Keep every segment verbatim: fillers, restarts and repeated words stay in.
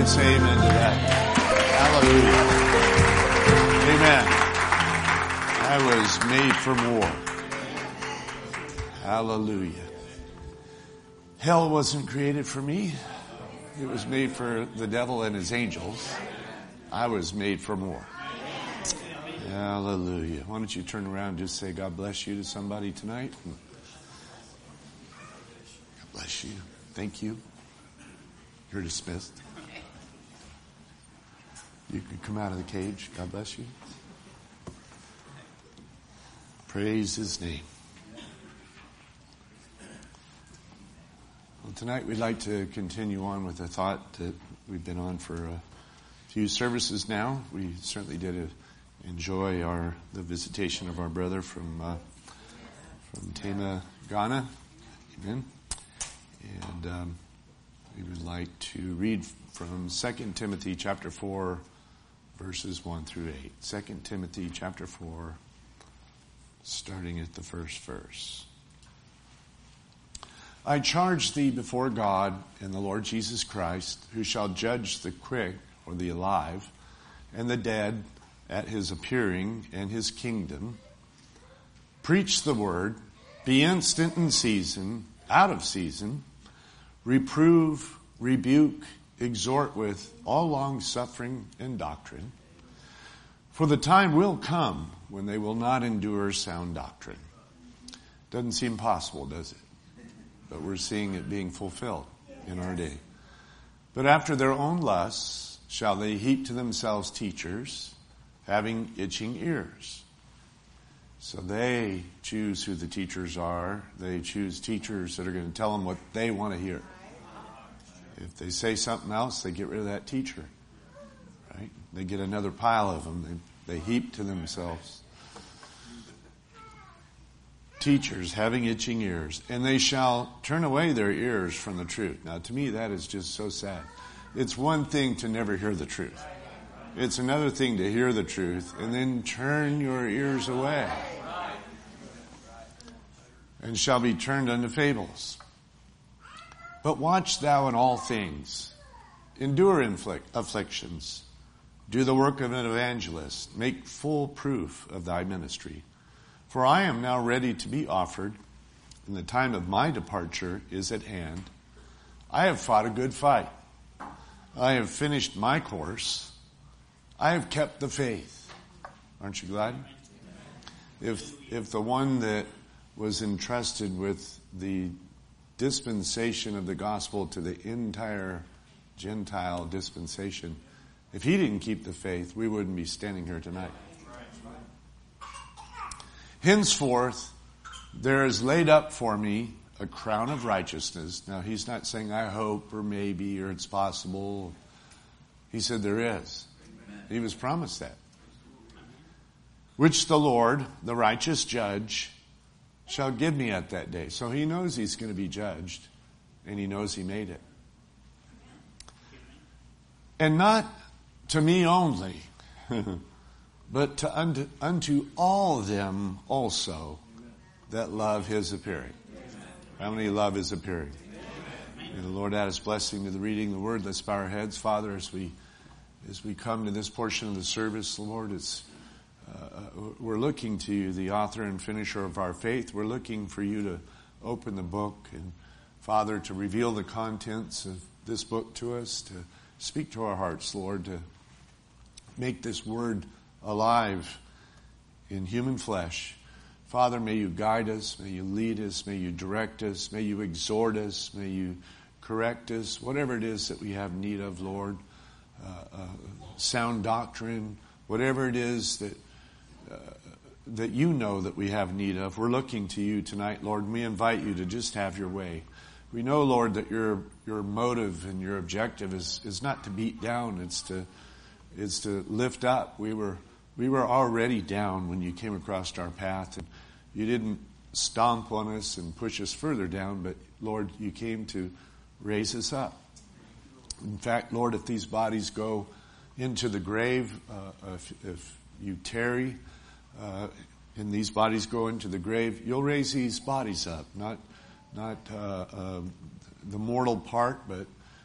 can say amen to that? Hallelujah. Amen. I was made for more. Hallelujah. Hell wasn't created for me. It was made for the devil and his angels. I was made for more. Hallelujah. Why don't you turn around and just say, God bless you to somebody tonight? God bless you. Thank you. You're dismissed. You can come out of the cage. God bless you. Praise his name. Well, tonight we'd like to continue on with a thought that we've been on for a few services now. We certainly did a enjoy our the visitation of our brother from uh, from Tema, Ghana. Amen. And um, we would like to read from Second Timothy chapter four, verses one through eight. Second Timothy chapter four, starting at the first verse. I charge thee before God and the Lord Jesus Christ, who shall judge the quick or the alive and the dead at his appearing and his kingdom. Preach the word, be instant in season, out of season, reprove, rebuke, exhort with all long suffering and doctrine. For the time will come when they will not endure sound doctrine. Doesn't seem possible, does it? But we're seeing it being fulfilled in our day. But after their own lusts shall they heap to themselves teachers, having itching ears. So they choose who the teachers are. They choose teachers that are going to tell them what they want to hear. If they say something else, they get rid of that teacher. Right? They get another pile of them. They, they heap to themselves teachers having itching ears, and they shall turn away their ears from the truth. Now, to me, that is just so sad. It's one thing to never hear the truth. It's another thing to hear the truth and then turn your ears away. And shall be turned unto fables. But watch thou in all things. Endure inflict, afflictions. Do the work of an evangelist. Make full proof of thy ministry. For I am now ready to be offered, and the time of my departure is at hand. I have fought a good fight. I have finished my course. I have kept the faith. Aren't you glad? If if the one that was entrusted with the dispensation of the gospel to the entire Gentile dispensation, if he didn't keep the faith, we wouldn't be standing here tonight. Henceforth, there is laid up for me a crown of righteousness. Now, he's not saying I hope or maybe or it's possible. He said there is. He was promised that. Which the Lord, the righteous judge, shall give me at that day. So he knows he's going to be judged, and he knows he made it. And not to me only, but to unto, unto all them also that love his appearing. How many love his appearing? May the Lord add his blessing to the reading of the word. Let's bow our heads. Father, as we As we come to this portion of the service, Lord, it's, uh, we're looking to you, the author and finisher of our faith. We're looking for you to open the book and, Father, to reveal the contents of this book to us, to speak to our hearts, Lord, to make this word alive in human flesh. Father, may you guide us, may you lead us, may you direct us, may you exhort us, may you correct us, whatever it is that we have need of, Lord. Uh, uh, sound doctrine, whatever it is that uh, that you know that we have need of. We're looking to you tonight, Lord, and we invite you to just have your way. We know, Lord, that your your motive and your objective is, is not to beat down, it's to it's to lift up. We were we were already down when you came across our path, and you didn't stomp on us and push us further down, but Lord, you came to raise us up. In fact, Lord, if these bodies go into the grave, uh, if, if you tarry, uh, and these bodies go into the grave, you'll raise these bodies up, not not uh, uh, the mortal part, but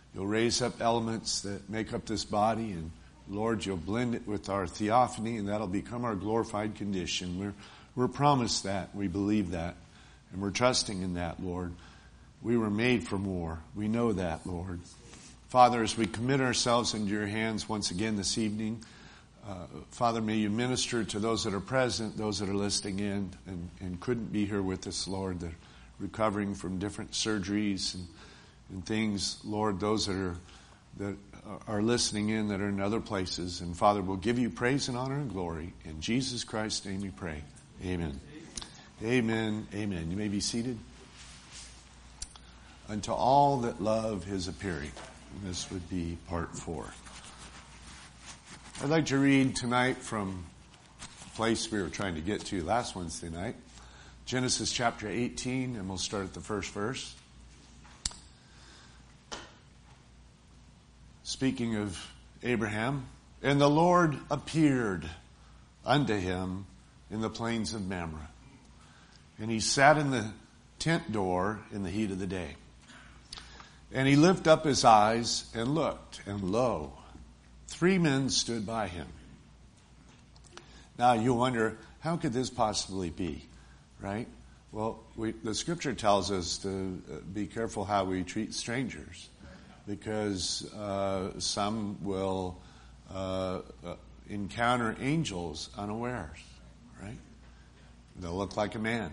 You'll raise up elements that make up this body, and Lord, you'll blend it with our theophany, and that'll become our glorified condition. We're, we're promised that. We believe that. And we're trusting in that, Lord. We were made for more. We know that, Lord. Father, as we commit ourselves into your hands once again this evening, uh, Father, may you minister to those that are present, those that are listening in and, and couldn't be here with us, Lord, that are recovering from different surgeries and, and things. Lord, those that are that are listening in that are in other places. And Father, we'll give you praise and honor and glory. In Jesus Christ's name we pray. Amen. Amen. Amen. You may be seated. Unto all that love his appearing. And this would be part four. I'd like to read tonight from a place we were trying to get to last Wednesday night. Genesis chapter eighteen, and we'll start at the first verse. Speaking of Abraham, and the Lord appeared unto him in the plains of Mamre. And he sat in the tent door in the heat of the day. And he lifted up his eyes and looked, and lo, three men stood by him. Now you wonder, how could this possibly be, right? Well, we, the scripture tells us to be careful how we treat strangers, because uh, some will uh, uh, encounter angels unawares, right? They'll look like a man.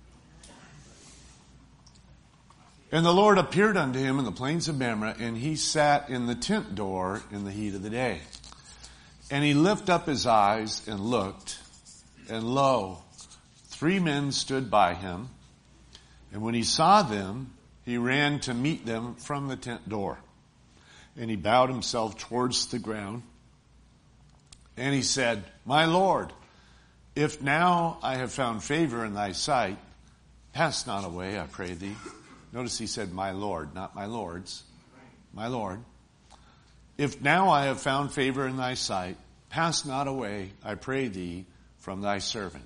And the Lord appeared unto him in the plains of Mamre, and he sat in the tent door in the heat of the day. And he lifted up his eyes and looked, and lo, three men stood by him. And when he saw them, he ran to meet them from the tent door. And he bowed himself towards the ground. And he said, My Lord, if now I have found favor in thy sight, pass not away, I pray thee. Notice he said, my Lord, not my lords. My Lord. If now I have found favor in thy sight, pass not away, I pray thee, from thy servant.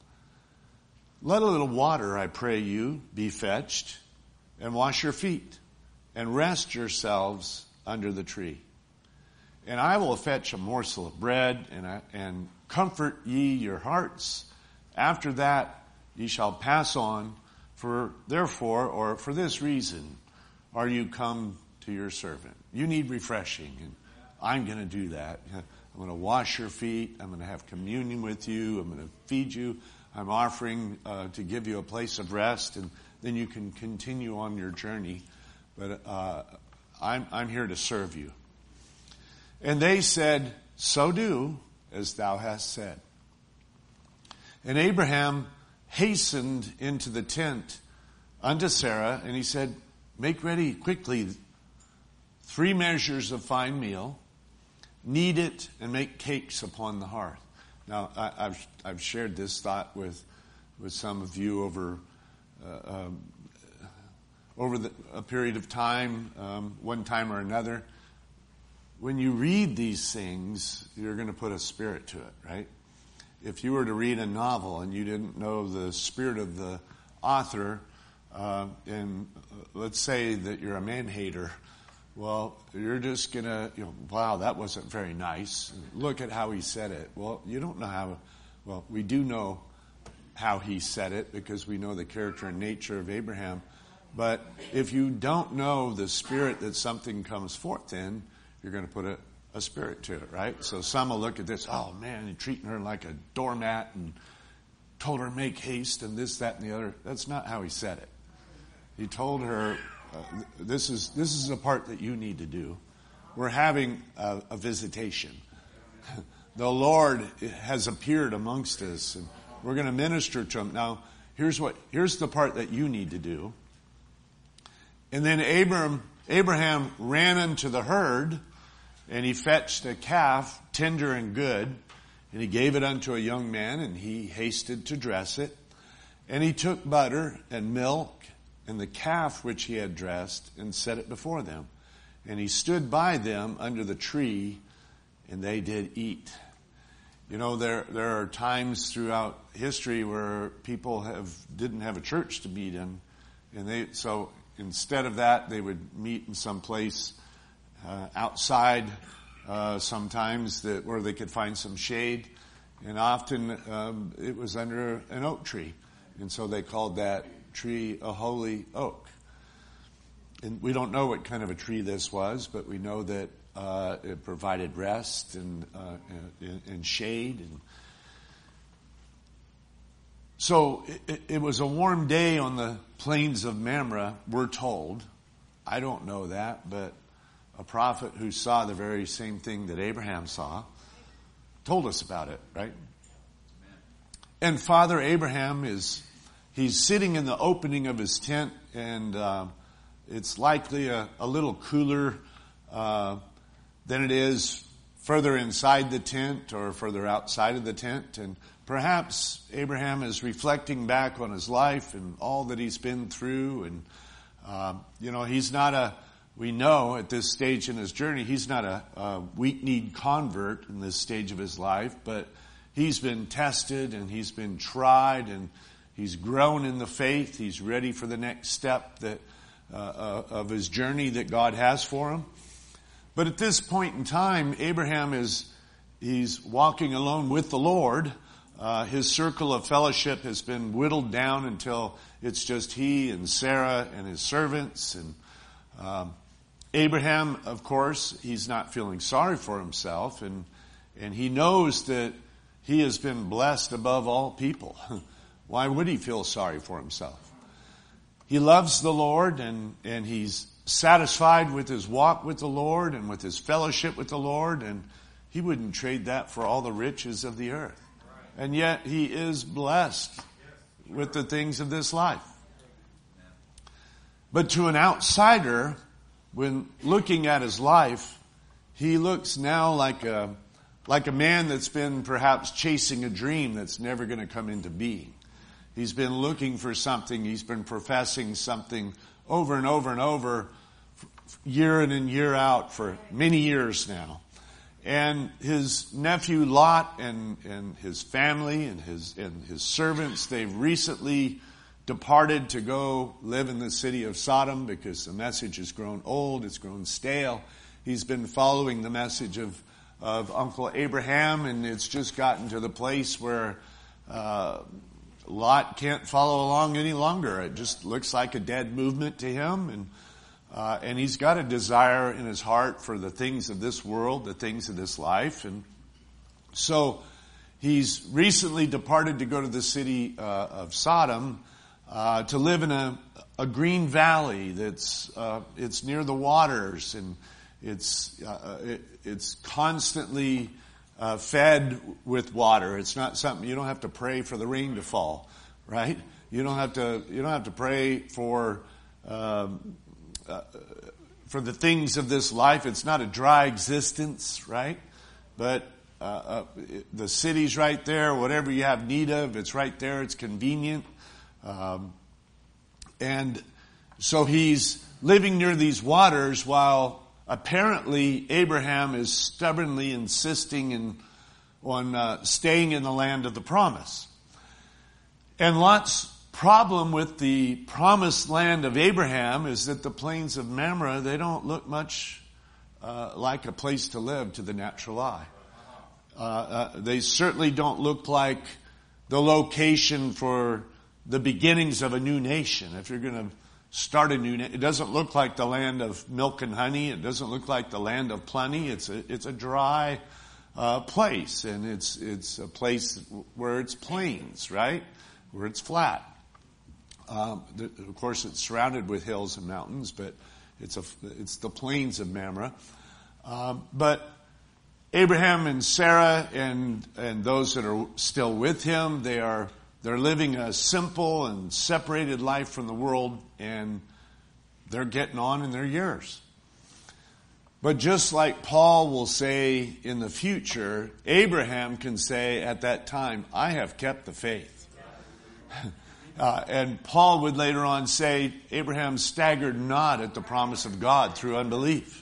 Let a little water, I pray you, be fetched, and wash your feet, and rest yourselves under the tree. And I will fetch a morsel of bread, and, I, and comfort ye your hearts. After that ye shall pass on. For therefore, or for this reason, are you come to your servant. You need refreshing, and I'm going to do that. I'm going to wash your feet. I'm going to have communion with you. I'm going to feed you. I'm offering uh, to give you a place of rest, and then you can continue on your journey. But uh, I'm, I'm here to serve you. And they said, so do as thou hast said. And Abraham hastened into the tent unto Sarah, and he said, make ready quickly three measures of fine meal, knead it, and make cakes upon the hearth. Now, I, I've I've shared this thought with with some of you over uh, um, over the, a period of time, um, one time or another. When you read these things, you're going to put a spirit to it, right? If you were to read a novel and you didn't know the spirit of the author, uh, and let's say that you're a man-hater, well, you're just going to, you know, wow, that wasn't very nice. Look at how he said it. Well, you don't know how, well, we do know how he said it because we know the character and nature of Abraham. But if you don't know the spirit that something comes forth in, you're going to put a a spirit to it, right? So some will look at this, oh man, you're treating her like a doormat and told her make haste and this, that, and the other. That's not how he said it. He told her, uh, this is this is a part that you need to do. We're having a, a visitation. The Lord has appeared amongst us, and we're going to minister to him. Now, here's what here's the part that you need to do. And then Abraham Abraham ran into the herd, and he fetched a calf, tender and good, and he gave it unto a young man, and he hasted to dress it. And he took butter and milk and the calf which he had dressed and set it before them. And he stood by them under the tree, and they did eat. You know, there there are times throughout history where people have didn't have a church to meet in, and they so instead of that they would meet in some place uh, outside uh, sometimes that where they could find some shade. And often um, it was under an oak tree. And so they called that tree a holy oak. And we don't know what kind of a tree this was, but we know that uh, it provided rest and, uh, and, and shade. And so it, it was a warm day on the plains of Mamre, we're told. I don't know that, but a prophet who saw the very same thing that Abraham saw told us about it, right? And Father Abraham is, he's sitting in the opening of his tent, and uh, it's likely a, a little cooler uh, than it is further inside the tent or further outside of the tent. And perhaps Abraham is reflecting back on his life and all that he's been through. And, uh, you know, he's not a, we know at this stage in his journey, he's not a, a weak-kneed convert in this stage of his life, but he's been tested and he's been tried and he's grown in the faith. He's ready for the next step that uh, uh, of his journey that God has for him. But at this point in time, Abraham is, he's walking alone with the Lord. Uh, his circle of fellowship has been whittled down until it's just he and Sarah and his servants. And um, Abraham, of course, he's not feeling sorry for himself, and and he knows that he has been blessed above all people. Why would he feel sorry for himself? He loves the Lord, and and he's satisfied with his walk with the Lord and with his fellowship with the Lord, and he wouldn't trade that for all the riches of the earth. And yet he is blessed with the things of this life. But to an outsider, when looking at his life, he looks now like a like a man that's been perhaps chasing a dream that's never going to come into being. He's been looking for something. He's been professing something over and over and over, year in and year out for many years now. And his nephew Lot and, and his family and his, and his servants, they've recently departed to go live in the city of Sodom because the message has grown old, it's grown stale. He's been following the message of, of Uncle Abraham, and it's just gotten to the place where uh, Lot can't follow along any longer. It just looks like a dead movement to him, and uh, and he's got a desire in his heart for the things of this world, the things of this life. And so he's recently departed to go to the city uh, of Sodom uh, to live in a, a green valley that's uh, it's near the waters, and it's uh, it, it's constantly uh, fed with water. It's not something you don't have to pray for the rain to fall, right? You don't have to you don't have to pray for um, uh, for the things of this life. It's not a dry existence, right? But uh, uh, the city's right there. Whatever you have need of, it's right there. It's convenient. Um, and so he's living near these waters while apparently Abraham is stubbornly insisting in, on uh, staying in the land of the promise. And Lot's problem with the promised land of Abraham is that the plains of Mamre, they don't look much uh, like a place to live to the natural eye. Uh, uh, they certainly don't look like the location for the beginnings of a new nation. If you're going to start a new nation, it doesn't look like the land of milk and honey. It doesn't look like the land of plenty. It's a, it's a dry uh, place, and it's it's a place where it's plains, right? Where it's flat. Um, the, of course, it's surrounded with hills and mountains, but it's a it's the plains of Mamre. Um, but Abraham and Sarah and and those that are still with him, they are they're living a simple and separated life from the world, and they're getting on in their years. But just like Paul will say in the future, Abraham can say at that time, "I have kept the faith." Uh, and Paul would later on say, Abraham staggered not at the promise of God through unbelief.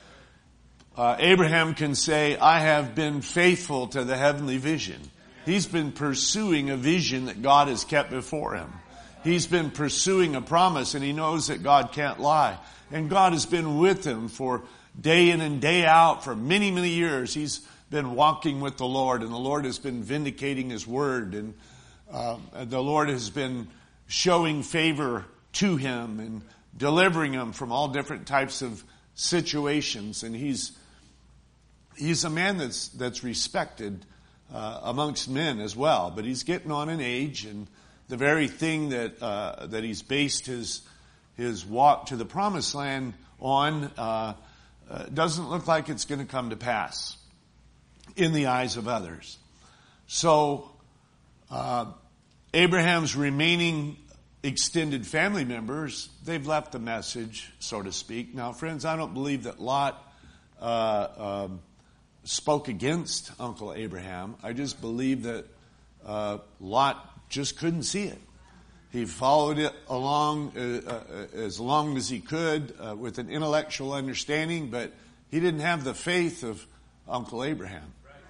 Uh, Abraham can say, I have been faithful to the heavenly vision. He's been pursuing a vision that God has kept before him. He's been pursuing a promise, and he knows that God can't lie. And God has been with him for day in and day out for many, many years. He's been walking with the Lord, and the Lord has been vindicating His word, and uh, the Lord has been showing favor to him and delivering him from all different types of situations. And he's he's a man that's that's respected uh, amongst men as well. But he's getting on in age, and the very thing that uh, that he's based his his walk to the promised land on uh, uh, doesn't look like it's going to come to pass in the eyes of others. So uh, Abraham's remaining extended family members, they've left the message, so to speak. Now, friends, I don't believe that Lot uh, um, spoke against Uncle Abraham. I just believe that uh, Lot just couldn't see it. He followed it along uh, uh, as long as he could uh, with an intellectual understanding, but he didn't have the faith of Uncle Abraham.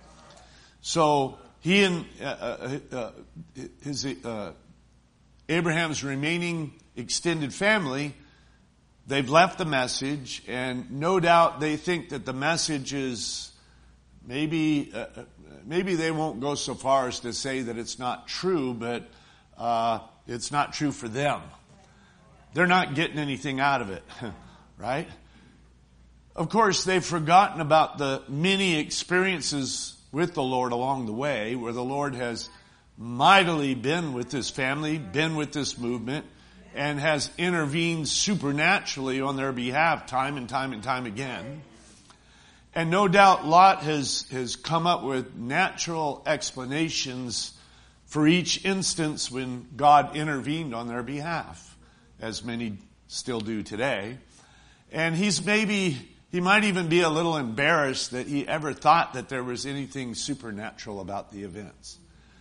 So he and uh, uh, uh, his uh, Abraham's remaining extended family, they've left the message, and no doubt they think that the message is maybe uh, maybe they won't go so far as to say that it's not true, but uh, it's not true for them. They're not getting anything out of it, right? Of course, they've forgotten about the many experiences with the Lord along the way, where the Lord has mightily been with this family, been with this movement, and has intervened supernaturally on their behalf time and time and time again. And no doubt Lot has, has come up with natural explanations for each instance when God intervened on their behalf, as many still do today. And he's maybe, he might even be a little embarrassed that he ever thought that there was anything supernatural about the events.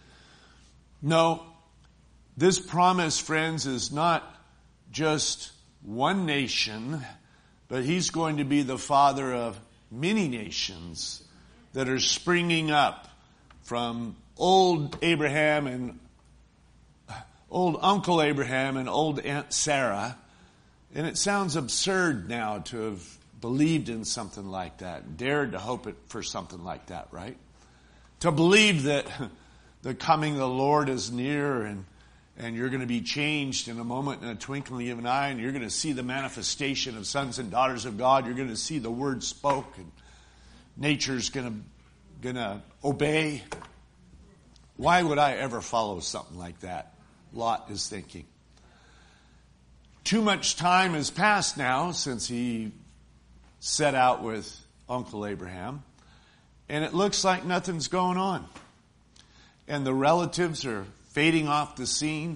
No, this promise, friends, is not just one nation, but he's going to be the father of many nations that are springing up from old Abraham and old Uncle Abraham and old Aunt Sarah. And it sounds absurd now to have believed in something like that, dared to hope it for something like that, right? To believe that the coming of the Lord is near, and and you're going to be changed in a moment, in a twinkling of an eye, and you're going to see the manifestation of sons and daughters of God. You're going to see the word spoke, and nature's going to going to obey. Why would I ever follow something like that? Lot is thinking. Too much time has passed now since he set out with Uncle Abraham, and it looks like nothing's going on. And the relatives are fading off the scene.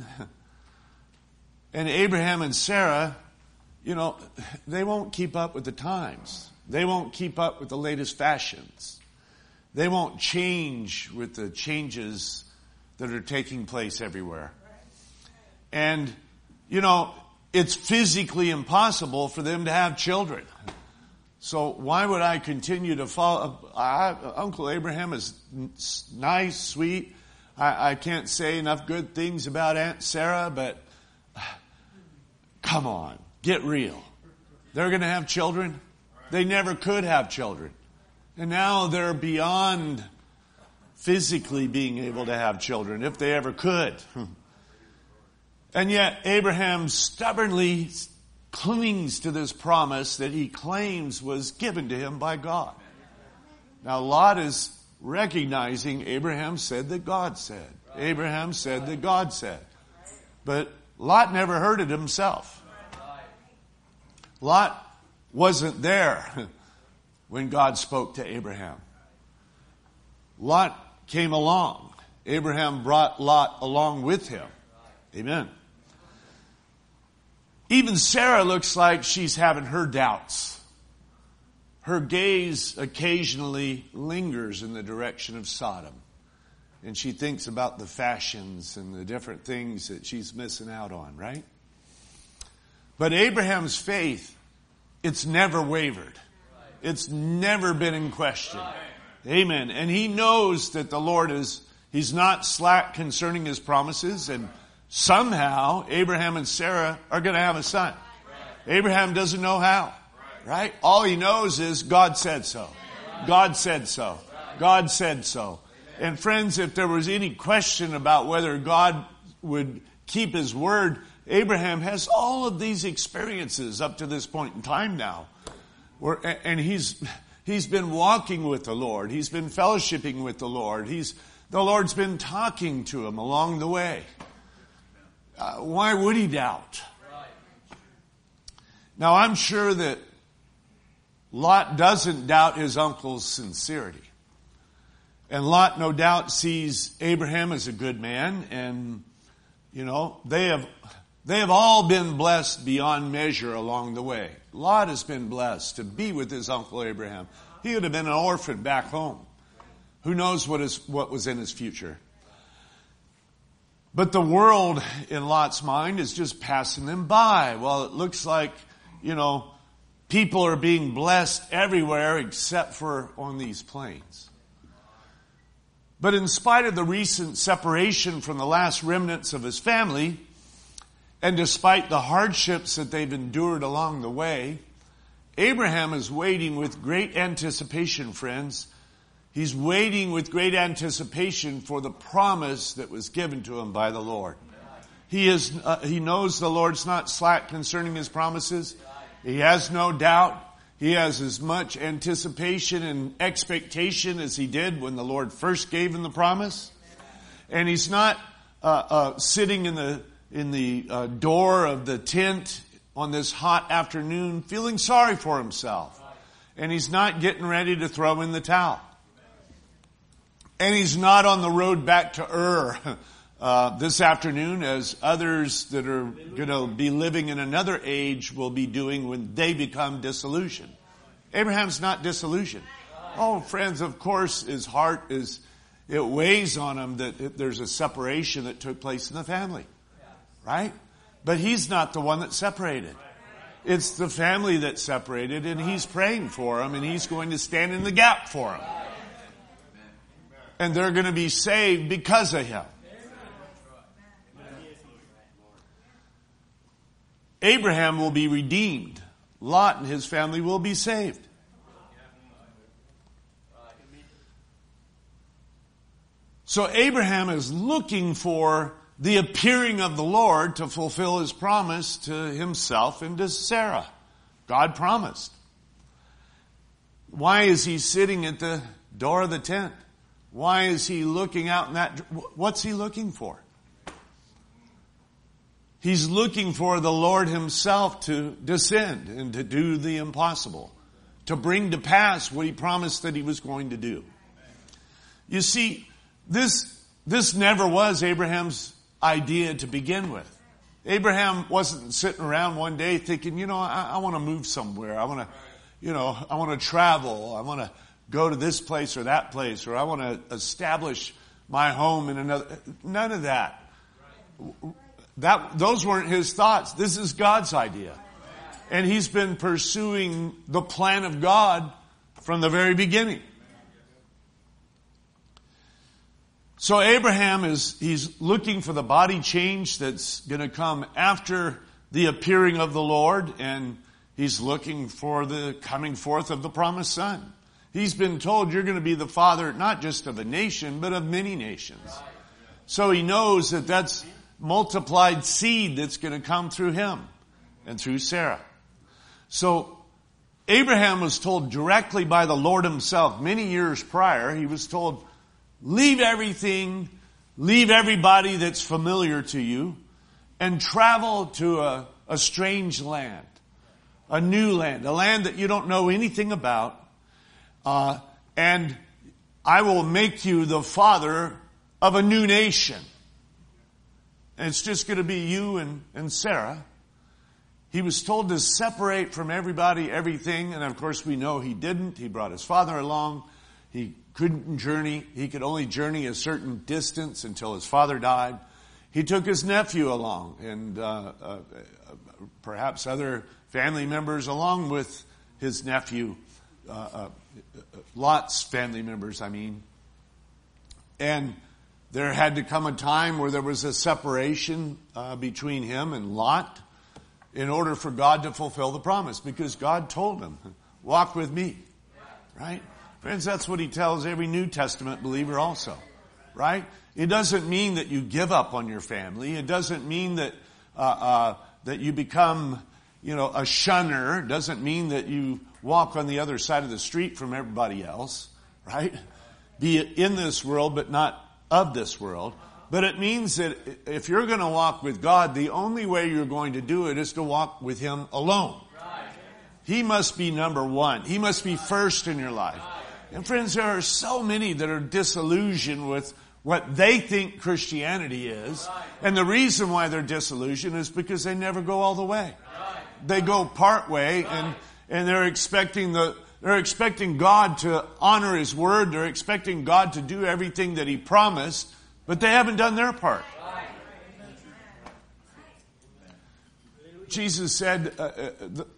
And Abraham and Sarah, you know, they won't keep up with the times. They won't keep up with the latest fashions. They won't change with the changes that are taking place everywhere. And, you know, it's physically impossible for them to have children. So why would I continue to follow? I, Uncle Abraham is nice, sweet. I, I can't say enough good things about Aunt Sarah, but come on, get real. They're going to have children. They never could have children. And now they're beyond physically being able to have children, if they ever could. And yet Abraham stubbornly clings to this promise that he claims was given to him by God. Now Lot is recognizing Abraham said that God said. Abraham said that God said. But Lot never heard it himself. Lot wasn't there when God spoke to Abraham. Lot came along. Abraham brought Lot along with him. Amen. Even Sarah looks like she's having her doubts. Her gaze occasionally lingers in the direction of Sodom. And she thinks about the fashions and the different things that she's missing out on, right? But Abraham's faith, it's never wavered. It's never been in question. Amen. And he knows that the Lord is, he's not slack concerning his promises, and somehow Abraham and Sarah are going to have a son. Abraham doesn't know how. Right? All he knows is God said so. God said so. God said so. And friends, if there was any question about whether God would keep his word, Abraham has all of these experiences up to this point in time now. Where, and he's, he's been walking with the Lord. He's been fellowshipping with the Lord. He's, the Lord's been talking to him along the way. Uh, why would he doubt? Now, I'm sure that Lot doesn't doubt his uncle's sincerity. And Lot, no doubt, sees Abraham as a good man. And, you know, they have, they have all been blessed beyond measure along the way. Lot has been blessed to be with his uncle Abraham. He would have been an orphan back home. Who knows what is, what was in his future? But the world, in Lot's mind, is just passing them by. Well, it looks like, you know, people are being blessed everywhere except for on these plains. But in spite of the recent separation from the last remnants of his family, and despite the hardships that they've endured along the way, Abraham is waiting with great anticipation, friends. He's waiting with great anticipation for the promise that was given to him by the Lord. He is, uh, he knows the Lord's not slack concerning his promises. He has no doubt. He has as much anticipation and expectation as he did when the Lord first gave him the promise. And he's not uh, uh, sitting in the in the uh, door of the tent on this hot afternoon feeling sorry for himself. And he's not getting ready to throw in the towel. And he's not on the road back to Ur uh, this afternoon as others that are going to be living in another age will be doing when they become disillusioned. Abraham's not disillusioned. Oh, friends, of course, his heart is, it weighs on him that it, there's a separation that took place in the family. Right? But he's not the one that separated. It's the family that separated, and he's praying for them, and he's going to stand in the gap for them. And they're going to be saved because of him. Abraham will be redeemed. Lot and his family will be saved. So Abraham is looking for the appearing of the Lord to fulfill his promise to himself and to Sarah. God promised. Why is he sitting at the door of the tent? Why is he looking out in that? What's he looking for? He's looking for the Lord himself to descend and to do the impossible, to bring to pass what he promised that he was going to do. You see, this, this never was Abraham's idea to begin with. Abraham wasn't sitting around one day thinking, you know, I, I want to move somewhere. I want to, you know, I want to travel. I want to go to this place or that place, or I want to establish my home in another. None of that. That, those weren't his thoughts. This is God's idea. And he's been pursuing the plan of God from the very beginning. So Abraham is, he's looking for the body change that's going to come after the appearing of the Lord, and he's looking for the coming forth of the promised son. He's been told you're going to be the father not just of a nation, but of many nations. So he knows that that's multiplied seed that's going to come through him and through Sarah. So Abraham was told directly by the Lord himself many years prior. He was told, leave everything, leave everybody that's familiar to you, and travel to a, a strange land, a new land, a land that you don't know anything about. Uh, and I will make you the father of a new nation. And it's just going to be you and, and Sarah. He was told to separate from everybody, everything. And of course we know he didn't. He brought his father along. He couldn't journey. He could only journey a certain distance until his father died. He took his nephew along and uh, uh, perhaps other family members along with his nephew. Uh, uh, Lot's family members, I mean. And there had to come a time where there was a separation uh, between him and Lot. in order for God to fulfill the promise, because God told him, walk with me. Right? Friends, that's what he tells every New Testament believer also. Right? It doesn't mean that you give up on your family. It doesn't mean that uh, uh, that you become, you know, a shunner. It doesn't mean that you walk on the other side of the street from everybody else. Right? Be in this world, but not of this world. But it means that if you're going to walk with God, the only way you're going to do it is to walk with him alone. He must be number one. He must be first in your life. And friends, there are so many that are disillusioned with what they think Christianity is. And the reason why they're disillusioned is because they never go all the way. They go part way, and, and they're expecting the, they're expecting God to honor his word. They're expecting God to do everything that he promised, but they haven't done their part. Jesus said, uh, uh, the,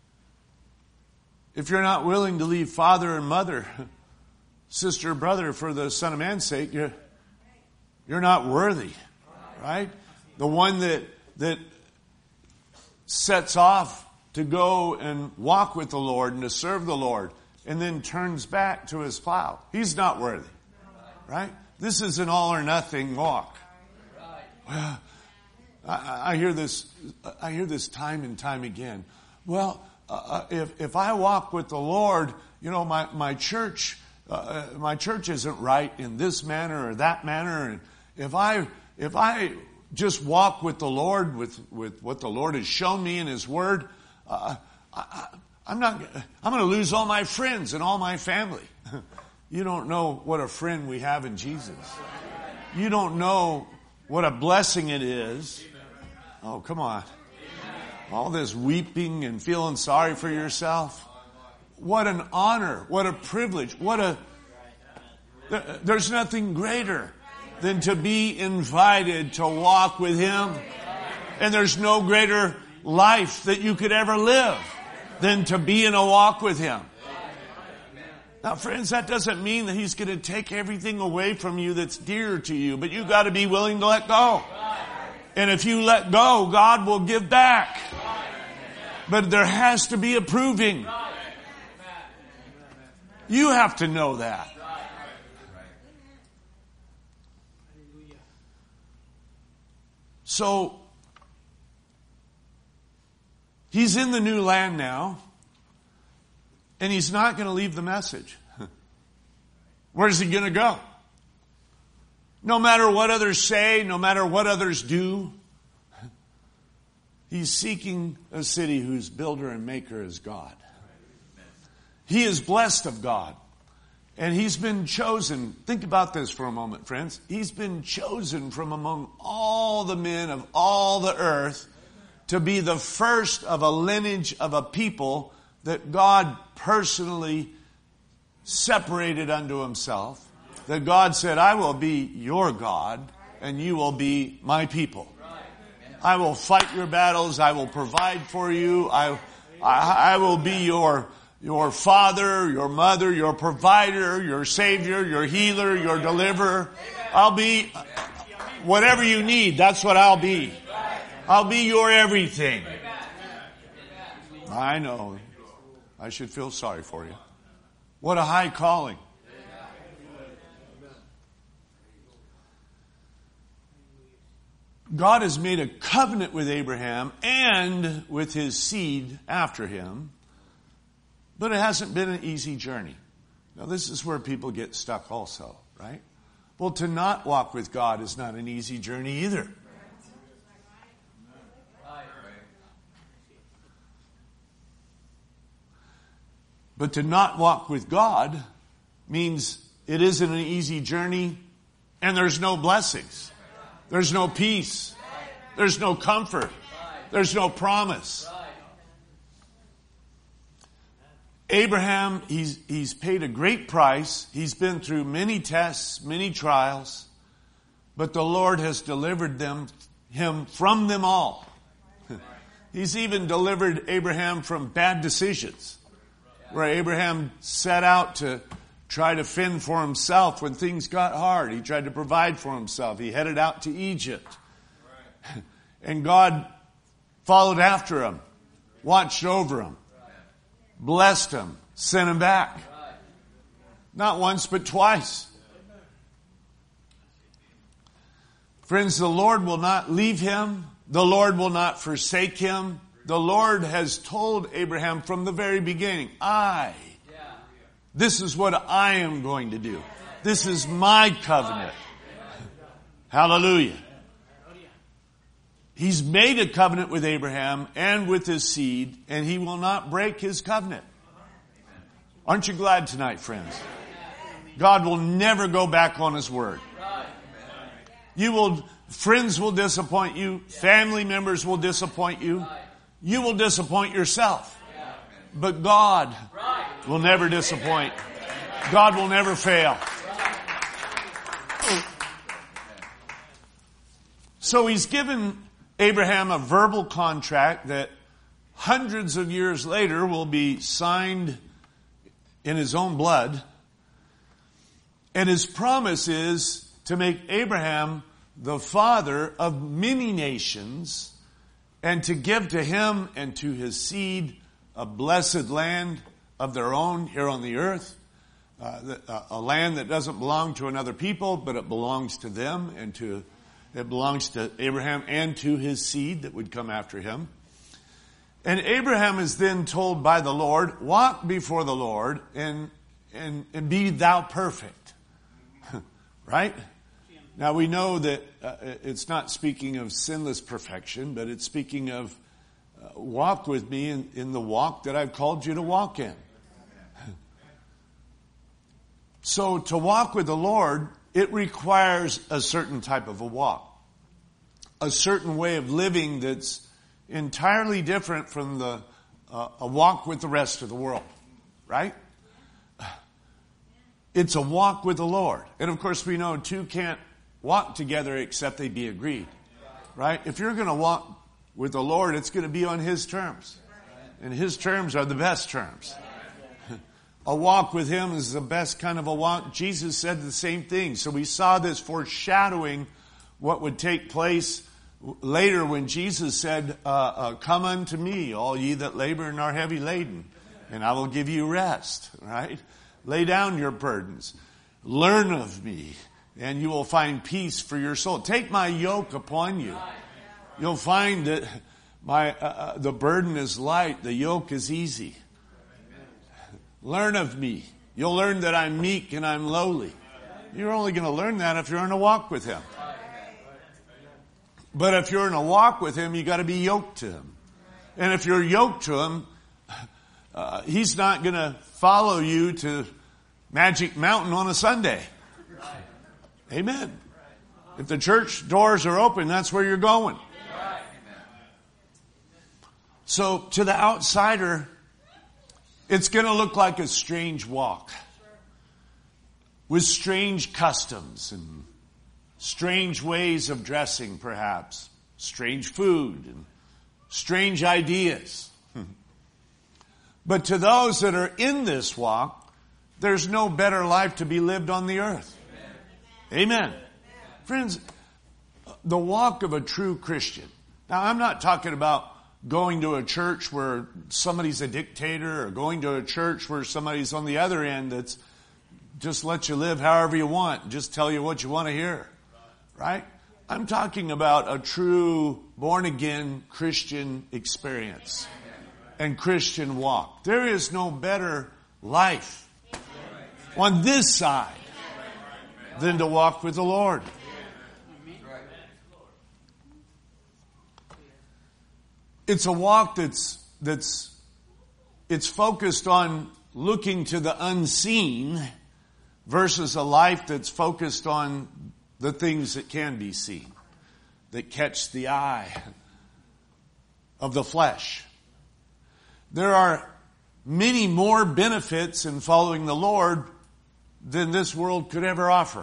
if you're not willing to leave father and mother, sister or brother for the Son of Man's sake, you're, you're not worthy. Right? The one that, that sets off to go and walk with the Lord and to serve the Lord and then turns back to his plow, he's not worthy. Right? This is an all or nothing walk. Well, I, I hear this, I hear this time and time again. Well, Uh, if, if I walk with the Lord, you know, my, my church, uh, my church isn't right in this manner or that manner. And if I, if I just walk with the Lord, with, with what the Lord has shown me in his word, uh, I, I'm not, I'm going to lose all my friends and all my family. You don't know what a friend we have in Jesus. You don't know what a blessing it is. Oh, come on. All this weeping and feeling sorry for yourself. What an honor. What a privilege. What a, there's nothing greater than to be invited to walk with him. And there's no greater life that you could ever live than to be in a walk with him. Now, friends, that doesn't mean that he's going to take everything away from you that's dear to you, but you've got to be willing to let go. And if you let go, God will give back. But there has to be a proving. You have to know that. So, he's in the new land now, and he's not going to leave the message. Where's he going to go? No matter what others say, no matter what others do, he's seeking a city whose builder and maker is God. He is blessed of God. And he's been chosen. Think about this for a moment, friends. He's been chosen from among all the men of all the earth to be the first of a lineage of a people that God personally separated unto himself. That God said, I will be your God and you will be my people. I will fight your battles. I will provide for you. I, I, I will be your, your father, your mother, your provider, your savior, your healer, your deliverer. I'll be whatever you need. That's what I'll be. I'll be your everything. I know. I should feel sorry for you. What a high calling. God has made a covenant with Abraham and with his seed after him, but it hasn't been an easy journey. Now, this is where people get stuck also, right? Well, to not walk with God is not an easy journey either. But to not walk with God means it isn't an easy journey and there's no blessings. There's no peace. There's no comfort. There's no promise. Abraham, he's, he's paid a great price. He's been through many tests, many trials, but the Lord has delivered them, him from them all. He's even delivered Abraham from bad decisions, where Abraham set out to try to fend for himself when things got hard. He tried to provide for himself. He headed out to Egypt. And God followed after him, watched over him, blessed him, sent him back. Not once, but twice. Friends, the Lord will not leave him. The Lord will not forsake him. The Lord has told Abraham from the very beginning, I, this is what I am going to do. This is my covenant. Hallelujah. He's made a covenant with Abraham and with his seed, and he will not break his covenant. Aren't you glad tonight, friends? God will never go back on his word. You will, friends will disappoint you. Family members will disappoint you. You will disappoint yourself. But God will never disappoint. God will never fail. So he's given Abraham a verbal contract that hundreds of years later will be signed in his own blood. And his promise is to make Abraham the father of many nations and to give to him and to his seed a blessed land of their own here on the earth. Uh, a land that doesn't belong to another people, but it belongs to them and to It belongs to Abraham and to his seed that would come after him. And Abraham is then told by the Lord, walk before the Lord and, and, and be thou perfect. Right? Now we know that uh, it's not speaking of sinless perfection, but it's speaking of uh, walk with me in, in the walk that I've called you to walk in. So to walk with the Lord, it requires a certain type of a walk. A certain way of living that's entirely different from the uh, a walk with the rest of the world. Right? It's a walk with the Lord. And of course we know two can't walk together except they be agreed. Right? If you're going to walk with the Lord, it's going to be on his terms. And his terms are the best terms. A walk with him is the best kind of a walk. Jesus said the same thing. So we saw this foreshadowing what would take place later when Jesus said, uh, uh, come unto me, all ye that labor and are heavy laden, and I will give you rest. Right? Lay down your burdens. Learn of me, and you will find peace for your soul. Take my yoke upon you. You'll find that my uh, the burden is light, the yoke is easy. Learn of me. You'll learn that I'm meek and I'm lowly. You're only going to learn that if you're in a walk with him. But if you're in a walk with him, you got to be yoked to him. And if you're yoked to him, uh, he's not going to follow you to Magic Mountain on a Sunday. Amen. If the church doors are open, that's where you're going. So to the outsider, it's going to look like a strange walk with strange customs and strange ways of dressing, perhaps, strange food and strange ideas. But to those that are in this walk, there's no better life to be lived on the earth. Amen. Amen. Friends, the walk of a true Christian. Now, I'm not talking about going to a church where somebody's a dictator or going to a church where somebody's on the other end that's just let you live however you want, just tell you what you want to hear. Right? I'm talking about a true born-again Christian experience and Christian walk. There is no better life on this side than to walk with the Lord. It's a walk that's, that's, it's focused on looking to the unseen versus a life that's focused on the things that can be seen, that catch the eye of the flesh. There are many more benefits in following the Lord than this world could ever offer.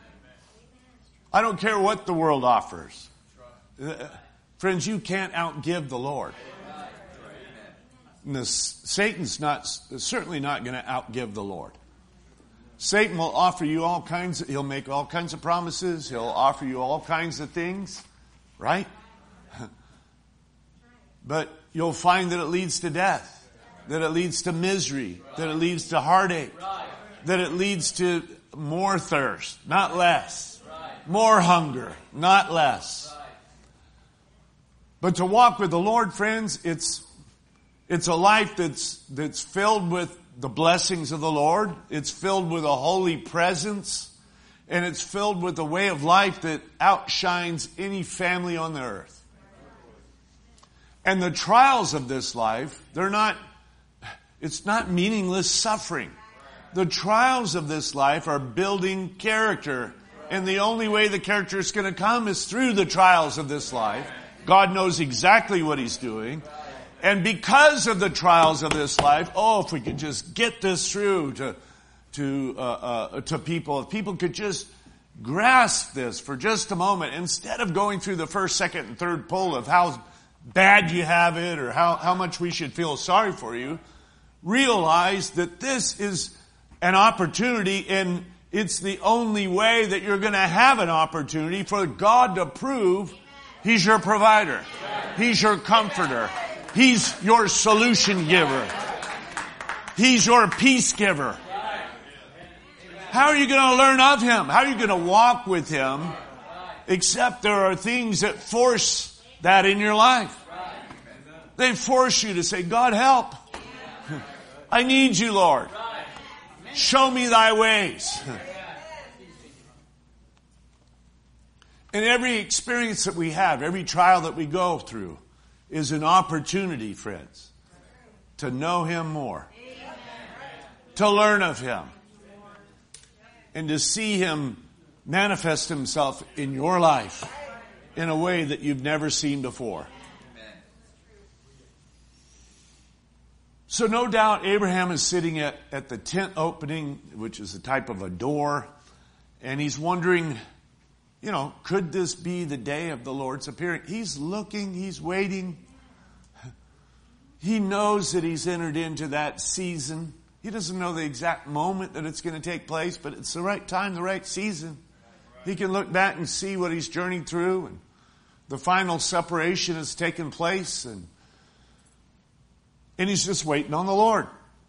I don't care what the world offers. Friends, you can't outgive the Lord. And the, Satan's not, certainly not going to outgive the Lord. Satan will offer you all kinds of, he'll make all kinds of promises. He'll offer you all kinds of things. Right? But you'll find that it leads to death, that it leads to misery, that it leads to heartache, that it leads to more thirst, not less, more hunger, not less. But to walk with the Lord, friends, it's it's a life that's that's filled with the blessings of the Lord. It's filled with a holy presence. And it's filled with a way of life that outshines any family on the earth. And the trials of this life, they're not, it's not meaningless suffering. The trials of this life are building character. And the only way the character is going to come is through the trials of this life. God knows exactly what He's doing. And because of the trials of this life, oh, if we could just get this through to to uh, uh, to people, if people could just grasp this for just a moment, instead of going through the first, second, and third pull of how bad you have it or how, how much we should feel sorry for you, realize that this is an opportunity, and it's the only way that you're going to have an opportunity for God to prove He's your provider. He's your comforter. He's your solution giver. He's your peace giver. How are you going to learn of Him? How are you going to walk with Him? Except there are things that force that in your life. They force you to say, God, help. I need you, Lord. Show me thy ways. And every experience that we have, every trial that we go through is an opportunity, friends, to know Him more, to learn of Him, and to see Him manifest Himself in your life in a way that you've never seen before. So no doubt Abraham is sitting at, at the tent opening, which is a type of a door, and he's wondering, you know, could this be the day of the Lord's appearing? He's looking, he's waiting. He knows that he's entered into that season. He doesn't know the exact moment that it's going to take place, but it's the right time, the right season. He can look back and see what he's journeyed through, and the final separation has taken place, and and he's just waiting on the Lord.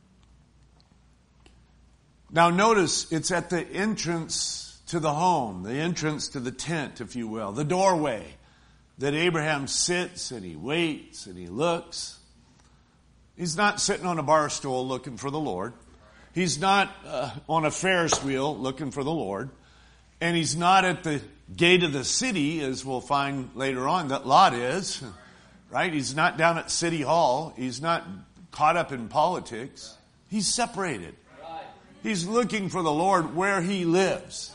Now notice, it's at the entrance to the home, the entrance to the tent, if you will, the doorway, that Abraham sits and he waits and he looks. He's not sitting on a bar stool looking for the Lord. He's not uh, on a Ferris wheel looking for the Lord. And he's not at the gate of the city, as we'll find later on that Lot is. Right? He's not down at City Hall. He's not caught up in politics. He's separated. He's looking for the Lord where he lives.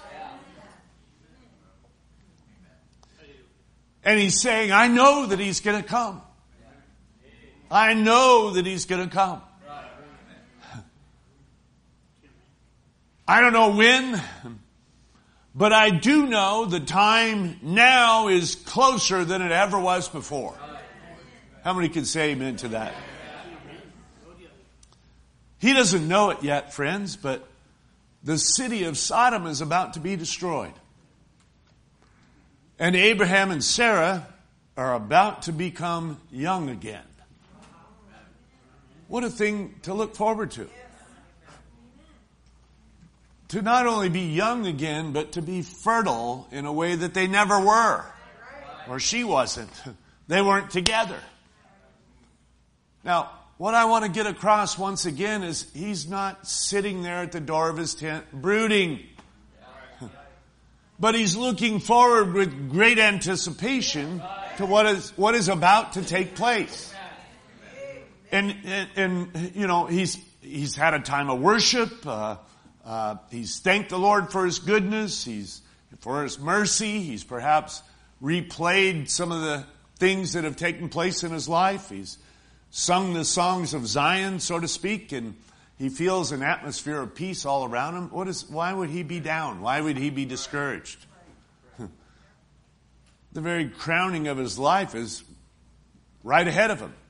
And he's saying, I know that he's going to come. I know that he's going to come. I don't know when, but I do know the time now is closer than it ever was before. How many can say amen to that? He doesn't know it yet, friends, but the city of Sodom is about to be destroyed. And Abraham and Sarah are about to become young again. What a thing to look forward to. To not only be young again, but to be fertile in a way that they never were. Or she wasn't. They weren't together. Now, what I want to get across once again is he's not sitting there at the door of his tent brooding. But he's looking forward with great anticipation to what is what is about to take place. And, and, and you know, he's he's had a time of worship. Uh, uh, he's thanked the Lord for His goodness. He's for His mercy. He's perhaps replayed some of the things that have taken place in his life. He's sung the songs of Zion, so to speak, and he feels an atmosphere of peace all around him. What is? Why would he be down? Why would he be discouraged? The very crowning of his life is right ahead of him.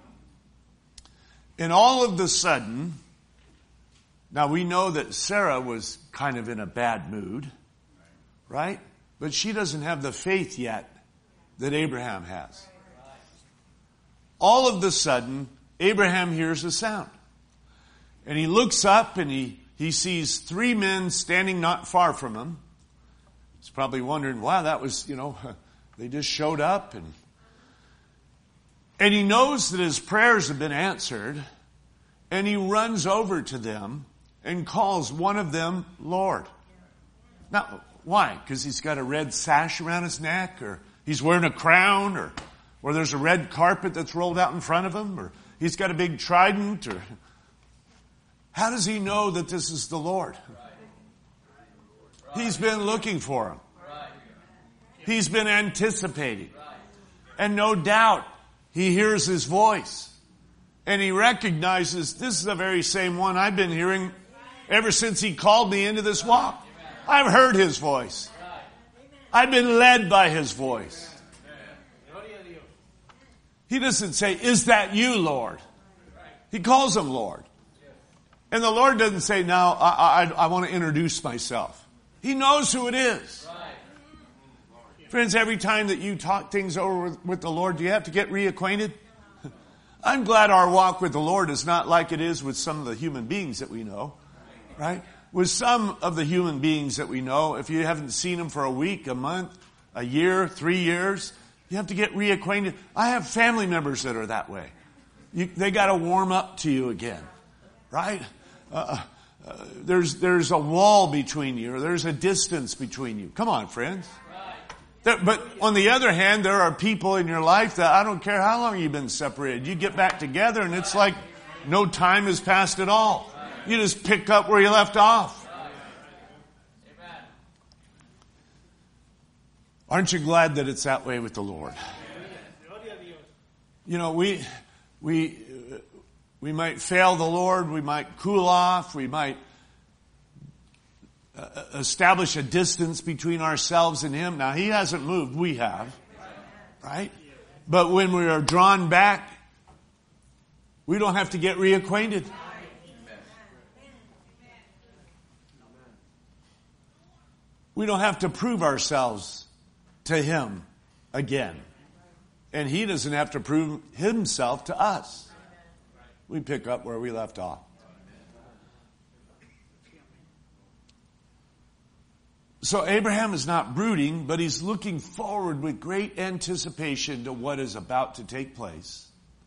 And all of the sudden, now we know that Sarah was kind of in a bad mood, right? But she doesn't have the faith yet that Abraham has. all of the sudden, Abraham hears a sound. And he looks up and he, he sees three men standing not far from him. He's probably wondering, wow, that was, you know, they just showed up. And, and he knows that his prayers have been answered. And he runs over to them and calls one of them Lord. Now, why? Because he's got a red sash around his neck, or he's wearing a crown, or, or there's a red carpet that's rolled out in front of him, or he's got a big trident, or how does he know that this is the Lord? He's been looking for him. He's been anticipating. And no doubt he hears his voice. And he recognizes this is the very same one I've been hearing ever since he called me into this walk. I've heard his voice. I've been led by his voice. He doesn't say, is that you, Lord? He calls him Lord. And the Lord doesn't say, now I, I, I want to introduce myself. He knows who it is. Friends, every time that you talk things over with, with the Lord, do you have to get reacquainted? I'm glad our walk with the Lord is not like it is with some of the human beings that we know. Right? With some of the human beings that we know, if you haven't seen them for a week, a month, a year, three years, you have to get reacquainted. I have family members that are that way. You, they got to warm up to you again. Right? Uh, uh, there's, there's a wall between you, or there's a distance between you. Come on, friends. There, but on the other hand, there are people in your life that I don't care how long you've been separated. You get back together and it's like no time has passed at all. You just pick up where you left off. Aren't you glad that it's that way with the Lord? You know, we, we, we might fail the Lord. We might cool off. We might uh, establish a distance between ourselves and Him. Now, He hasn't moved. We have. Right? But when we are drawn back, we don't have to get reacquainted. We don't have to prove ourselves to Him again. And He doesn't have to prove Himself to us. We pick up where we left off. So Abraham is not brooding, but he's looking forward with great anticipation to what is about to take place.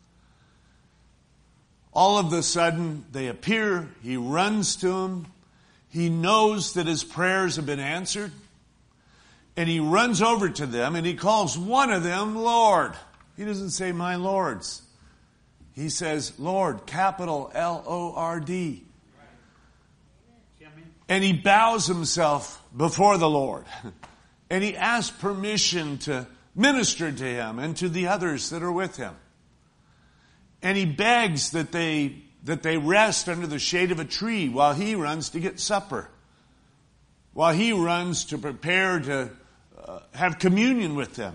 All of a sudden, they appear. He runs to him. He knows that his prayers have been answered. And he runs over to them and he calls one of them Lord. He doesn't say my lords. He says Lord, capital L O R D. And he bows himself before the Lord. And he asks permission to minister to him and to the others that are with him. And he begs that they that they rest under the shade of a tree while he runs to get supper. While he runs to prepare to uh, have communion with them.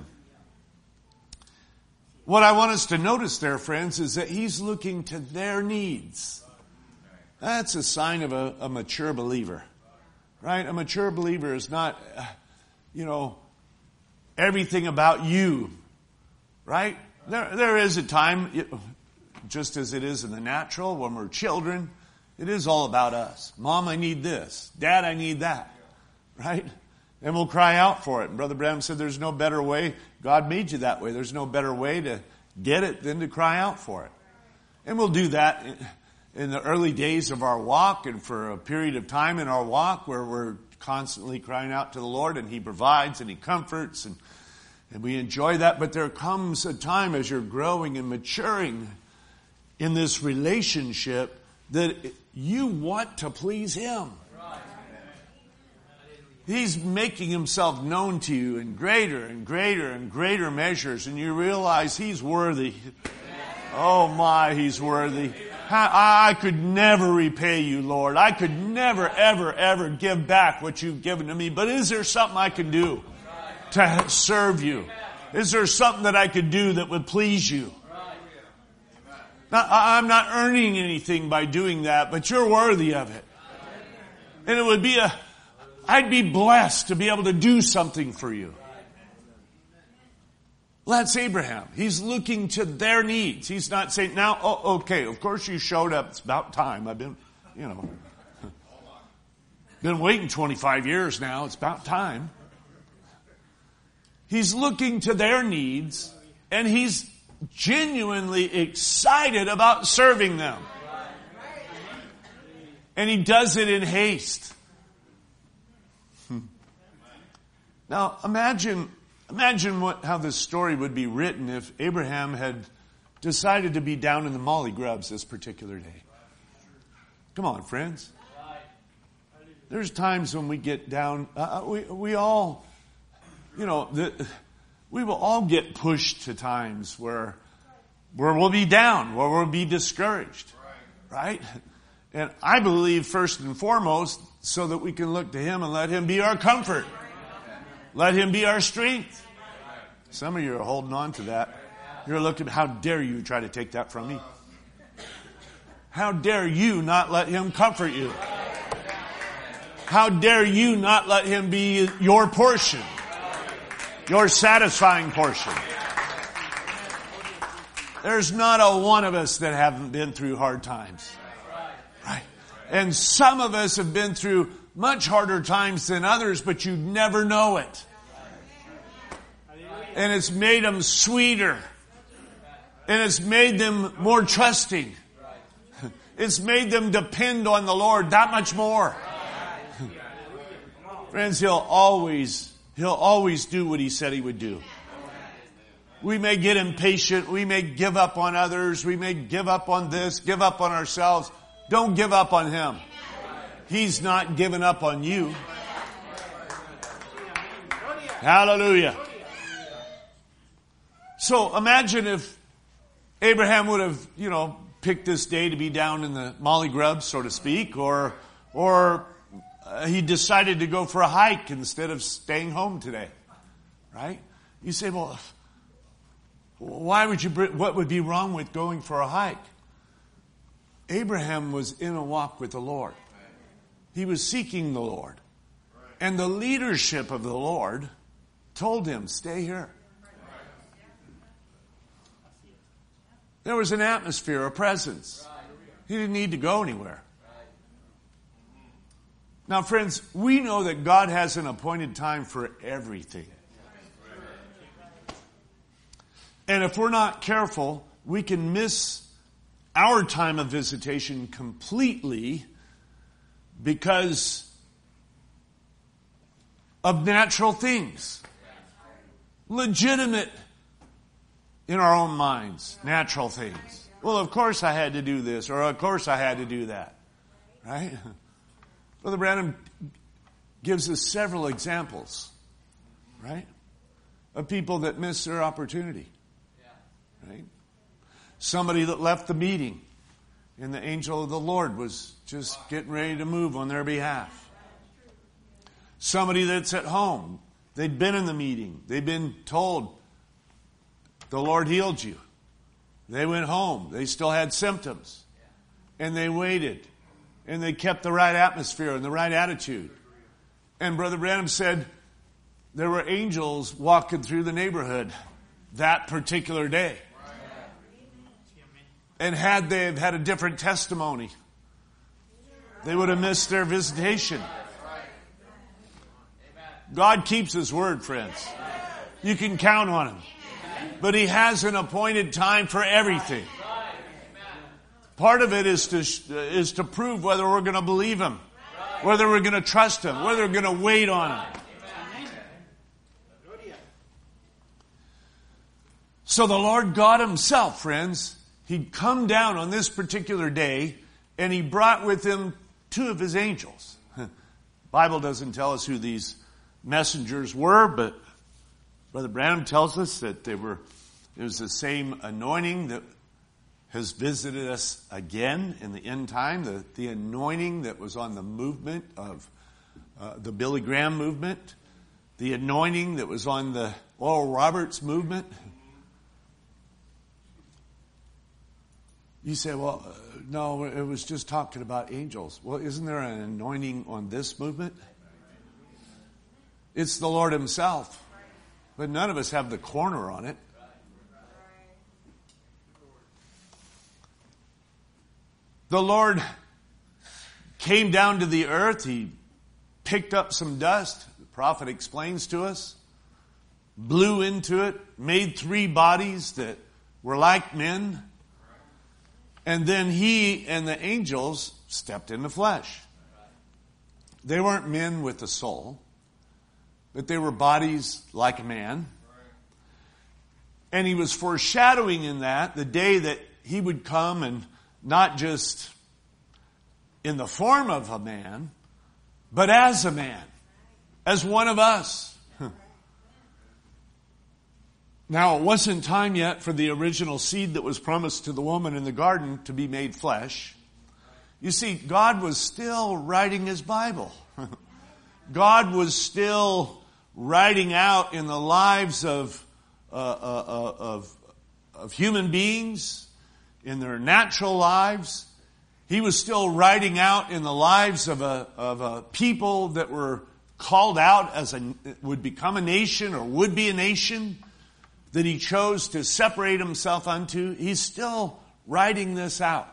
What I want us to notice there, friends, is that he's looking to their needs. That's a sign of a, a mature believer. Right? A mature believer is not, uh, you know, everything about you. Right? There, there is a time, it, just as it is in the natural, when we're children, it is all about us. Mom, I need this. Dad, I need that. Right? And we'll cry out for it. And Brother Branham said there's no better way. God made you that way. There's no better way to get it than to cry out for it. And we'll do that in, in the early days of our walk and for a period of time in our walk where we're constantly crying out to the Lord and He provides and He comforts and, and we enjoy that. But there comes a time as you're growing and maturing in this relationship that you want to please Him. He's making Himself known to you in greater and greater and greater measures, and you realize He's worthy. Oh my, He's worthy. I, I could never repay you, Lord. I could never, ever, ever give back what you've given to me. But is there something I can do to serve you? Is there something that I could do that would please you? Now, I'm not earning anything by doing that, but you're worthy of it. And it would be a I'd be blessed to be able to do something for you. Well, that's Abraham. He's looking to their needs. He's not saying, now, oh, okay, of course you showed up. It's about time. I've been, you know, been waiting twenty-five years now. It's about time. He's looking to their needs, and he's genuinely excited about serving them. And he does it in haste. Now, imagine, imagine what, how this story would be written if Abraham had decided to be down in the molly grubs this particular day. Come on, friends. There's times when we get down, uh, we, we all, you know, the, we will all get pushed to times where, where we'll be down, where we'll be discouraged, right? And I believe first and foremost, so that we can look to him and let him be our comfort. Let him be our strength. Some of you are holding on to that. You're looking, how dare you try to take that from me? How dare you not let him comfort you? How dare you not let him be your portion? Your satisfying portion. There's not a one of us that haven't been through hard times. Right? And some of us have been through much harder times than others, but you never know it. And it's made them sweeter. And it's made them more trusting. It's made them depend on the Lord that much more. Friends, He'll always, He'll always do what He said He would do. We may get impatient. We may give up on others. We may give up on this, give up on ourselves. Don't give up on Him. He's not giving up on you. Hallelujah. So imagine if Abraham would have, you know, picked this day to be down in the molly grubs, so to speak, or, or uh, he decided to go for a hike instead of staying home today. Right? You say, well, why would you, what would be wrong with going for a hike? Abraham was in a walk with the Lord. He was seeking the Lord. And the leadership of the Lord told him, stay here. There was an atmosphere, a presence. He didn't need to go anywhere. Now, friends, we know that God has an appointed time for everything. And if we're not careful, we can miss our time of visitation completely because of natural things. Legitimate in our own minds, natural things. Well, of course I had to do this, or of course I had to do that. Right? Brother Branham gives us several examples, right, of people that miss their opportunity. Right? Somebody that left the meeting and the angel of the Lord was just getting ready to move on their behalf. Somebody that's at home. They'd been in the meeting. They'd been told the Lord healed you. They went home. They still had symptoms. And they waited. And they kept the right atmosphere and the right attitude. And Brother Branham said there were angels walking through the neighborhood that particular day. And had they had a different testimony, they would have missed their visitation. God keeps His word, friends. You can count on Him. But He has an appointed time for everything. Part of it is to is to prove whether we're going to believe Him, whether we're going to trust Him, whether we're going to wait on Him. So the Lord God Himself, friends, He'd come down on this particular day, and He brought with Him two of His angels. The Bible doesn't tell us who these messengers were, but Brother Branham tells us that they were, it was the same anointing that has visited us again in the end time, the, the anointing that was on the movement of uh, the Billy Graham movement, the anointing that was on the Oral Roberts movement. You say, well, uh, no, it was just talking about angels. Well, isn't there an anointing on this movement? It's the Lord Himself. But none of us have the corner on it. the Lord came down to the earth. He picked up some dust. The prophet explains to us. Blew into it. Made three bodies that were like men. And then he and the angels stepped into flesh. They weren't men with a soul, but they were bodies like a man. And he was foreshadowing in that the day that he would come, and not just in the form of a man, but as a man, as one of us. Now, it wasn't time yet for the original seed that was promised to the woman in the garden to be made flesh. You see, God was still writing His Bible. God was still writing out in the lives of, uh, uh, of, of human beings, in their natural lives. He was still writing out in the lives of a, of a people that were called out as a, would become a nation or would be a nation that He chose to separate Himself unto. He's still writing this out.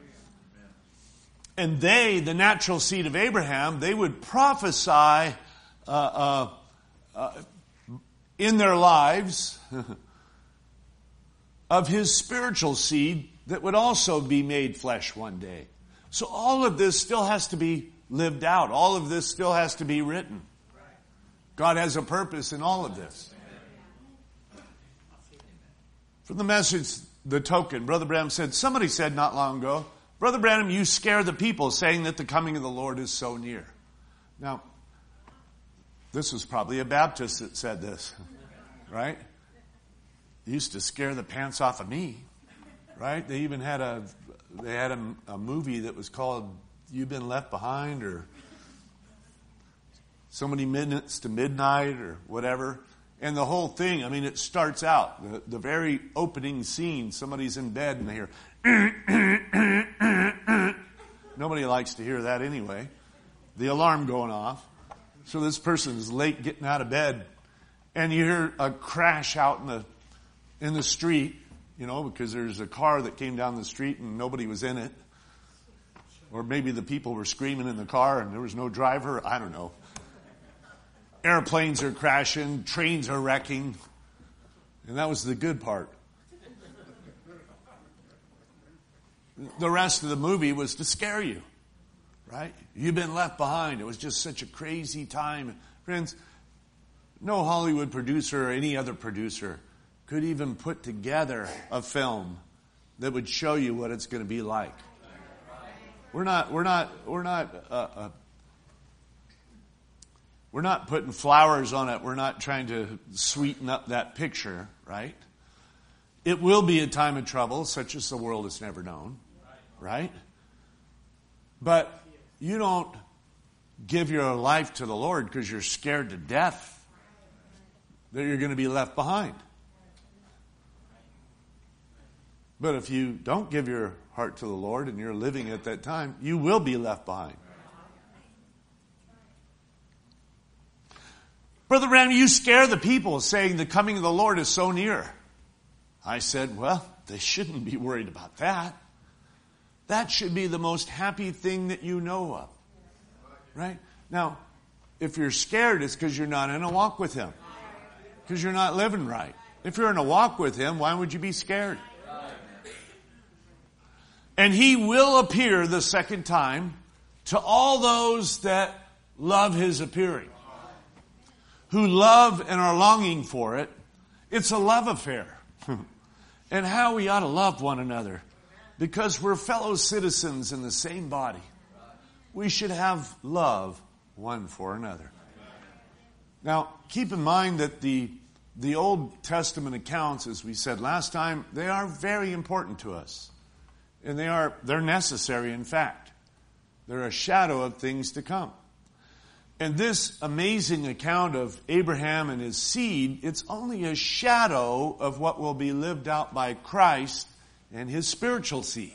And they, the natural seed of Abraham, they would prophesy uh, uh, uh, in their lives of His spiritual seed that would also be made flesh one day. So all of this still has to be lived out. All of this still has to be written. God has a purpose in all of this. From the message, The Token, Brother Branham said, somebody said not long ago, Brother Branham, you scare the people saying that the coming of the Lord is so near. Now, this was probably a Baptist that said this, right? It used to scare the pants off of me, right? They even had a, they had a, a movie that was called You've Been Left Behind, or So Many Minutes to Midnight, or whatever. And the whole thing, I mean, it starts out, the, the very opening scene, somebody's in bed and they hear, nobody likes to hear that anyway. The alarm going off. So this person is late getting out of bed, and you hear a crash out in the in the street, you know, because there's a car that came down the street and nobody was in it. Or maybe the people were screaming in the car and there was no driver. I don't know. Airplanes are crashing, trains are wrecking. And that was the good part. The rest of the movie was to scare you, right? You've been left behind. It was just such a crazy time. Friends, no Hollywood producer or any other producer could even put together a film that would show you what it's going to be like. We're not, we're not, we're not, uh, uh, we're not putting flowers on it. We're not trying to sweeten up that picture, right? It will be a time of trouble, such as the world has never known, right? But you don't give your life to the Lord because you're scared to death that you're going to be left behind. But if you don't give your heart to the Lord and you're living at that time, you will be left behind. Brother Branham, you scare the people saying the coming of the Lord is so near. I said, well, they shouldn't be worried about that. That should be the most happy thing that you know of. Right? Now, if you're scared, it's because you're not in a walk with Him. Because you're not living right. If you're in a walk with Him, why would you be scared? And He will appear the second time to all those that love His appearing. Who love and are longing for it. It's a love affair. And how we ought to love one another. Because we're fellow citizens in the same body. We should have love one for another. Now, keep in mind that the, the Old Testament accounts, as we said last time, they are very important to us. And they are, they're necessary, in fact. They're a shadow of things to come. And this amazing account of Abraham and his seed, it's only a shadow of what will be lived out by Christ and His spiritual seed.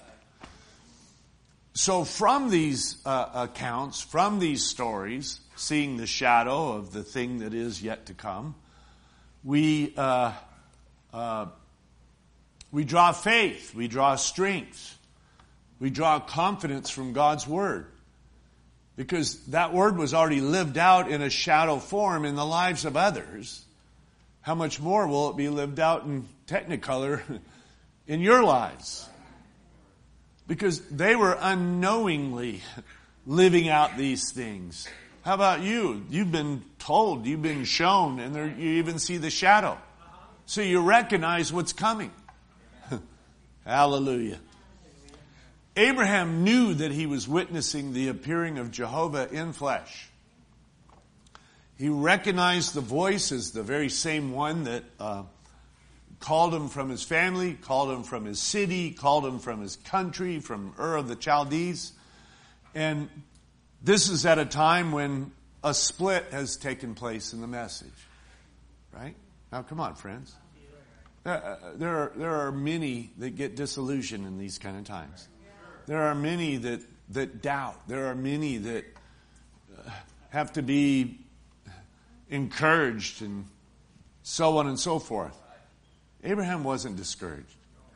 So from these uh, accounts, from these stories, seeing the shadow of the thing that is yet to come, we uh, uh, we draw faith, we draw strength. We draw confidence from God's Word. Because that Word was already lived out in a shadow form in the lives of others. How much more will it be lived out in Technicolor in your lives? Because they were unknowingly living out these things. How about you? You've been told, you've been shown, and there, you even see the shadow. So you recognize what's coming. Hallelujah. Abraham knew that he was witnessing the appearing of Jehovah in flesh. He recognized the voice as the very same one that uh, called him from his family, called him from his city, called him from his country, from Ur of the Chaldees. And this is at a time when a split has taken place in the message. Right? Now come on, friends. Uh, there are, there are many that get disillusioned in these kind of times. There are many that, that doubt. There are many that uh, have to be encouraged and so on and so forth. Abraham wasn't discouraged.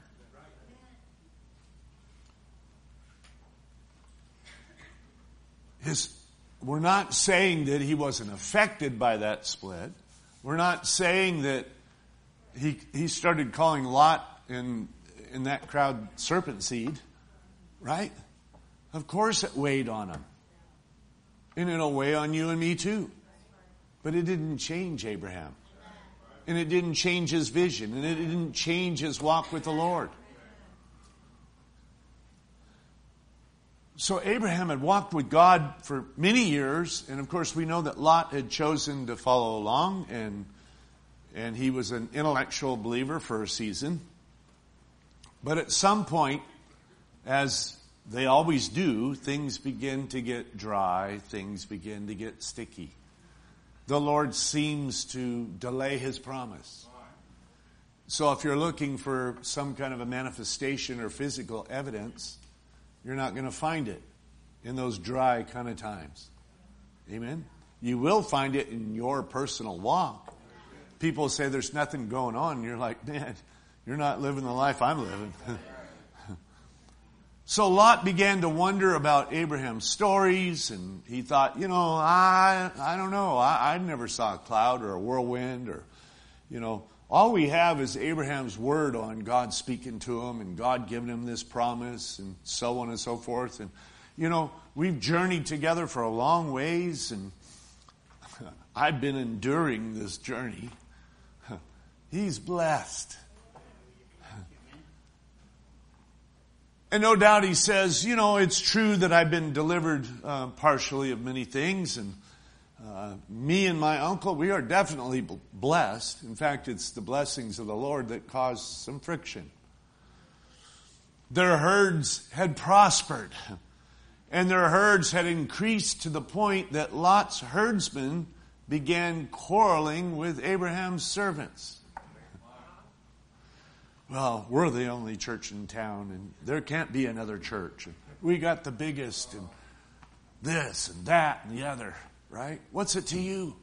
His, we're not saying that he wasn't affected by that split. We're not saying that he he started calling Lot in in that crowd serpent seed, right? Of course it weighed on him. And it'll weigh on you and me too. But it didn't change Abraham. And it didn't change his vision. And it didn't change his walk with the Lord. So Abraham had walked with God for many years. And of course we know that Lot had chosen to follow along. And, and he was an intellectual believer for a season. But at some point, as they always do, things begin to get dry. Things begin to get sticky. The Lord seems to delay His promise. So if you're looking for some kind of a manifestation or physical evidence, you're not going to find it in those dry kind of times. Amen? You will find it in your personal walk. People say there's nothing going on, and you're like, man, you're not living the life I'm living. So Lot began to wonder about Abraham's stories, and he thought, you know, I I don't know. I, I never saw a cloud or a whirlwind or, you know, all we have is Abraham's word on God speaking to him and God giving him this promise and so on and so forth. And, you know, we've journeyed together for a long ways, and I've been enduring this journey. He's blessed. And no doubt he says, you know, it's true that I've been delivered uh, partially of many things. And uh, me and my uncle, we are definitely blessed. In fact, it's the blessings of the Lord that caused some friction. Their herds had prospered. And their herds had increased to the point that Lot's herdsmen began quarreling with Abraham's servants. Well, we're the only church in town, and there can't be another church. We got the biggest, and this and that and the other, right? What's it to you?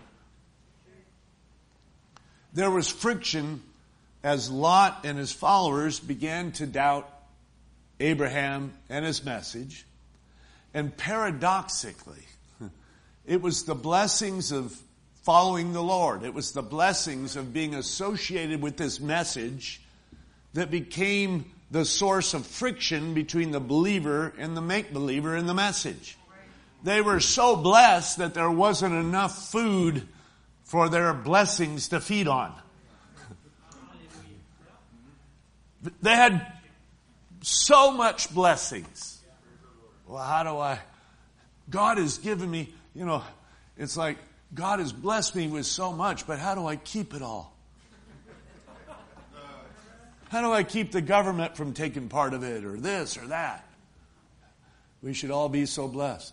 There was friction as Lot and his followers began to doubt Abraham and his message. And paradoxically, it was the blessings of following the Lord. It was the blessings of being associated with this message that became the source of friction between the believer and the make-believer in the message. They were so blessed that there wasn't enough food for their blessings to feed on. They had so much blessings. Well, how do I... God has given me, you know, it's like God has blessed me with so much, but how do I keep it all? How do I keep the government from taking part of it, or this or that? We should all be so blessed.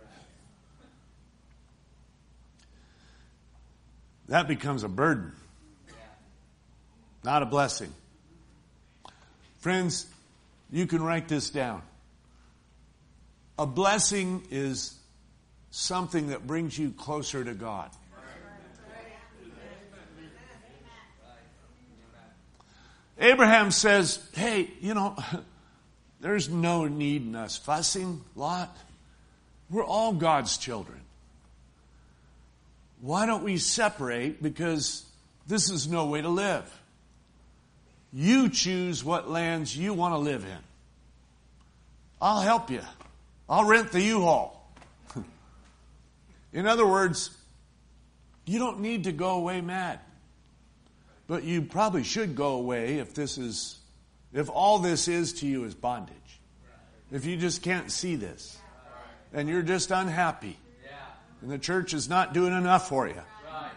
That becomes a burden, not a blessing. Friends, you can write this down. A blessing is something that brings you closer to God. Abraham says, hey, you know, There's no need in us fussing, Lot. We're all God's children. Why don't we separate? Because this is no way to live. You choose what lands you want to live in. I'll help you. I'll rent the U-Haul. In other words, you don't need to go away mad. But you probably should go away if this is, if all this is to you is bondage. If you just can't see this. And you're just unhappy. And the church is not doing enough for you.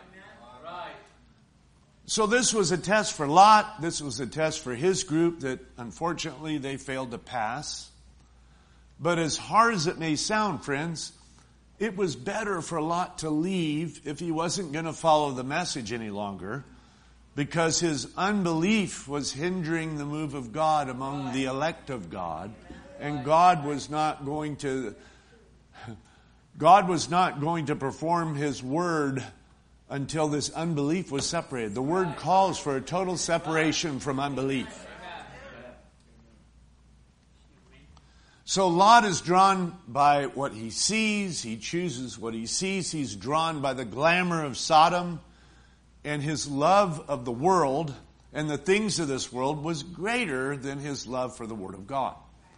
So this was a test for Lot. This was a test for his group that unfortunately they failed to pass. But as hard as it may sound, friends, it was better for Lot to leave if he wasn't going to follow the message any longer, because his unbelief was hindering the move of God among the elect of God, and God was not going to God was not going to perform his word until this unbelief was separated. The word calls for a total separation from unbelief. So Lot is drawn by what he sees. He chooses what he sees. He's drawn by the glamour of Sodom, and his love of the world and the things of this world was greater than his love for the Word of God.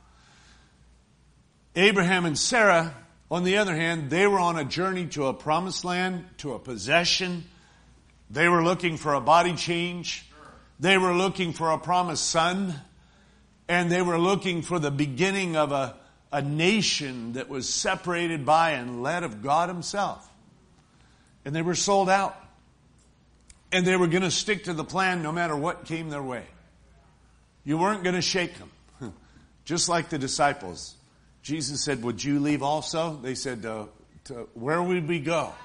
Abraham and Sarah, on the other hand, they were on a journey to a promised land, to a possession. They were looking for a body change. They were looking for a promised son. And they were looking for the beginning of a, a nation that was separated by and led of God himself. And they were sold out. And they were going to stick to the plan no matter what came their way. You weren't going to shake them. Just like the disciples. Jesus said, would you leave also? They said, uh, to, where would we go?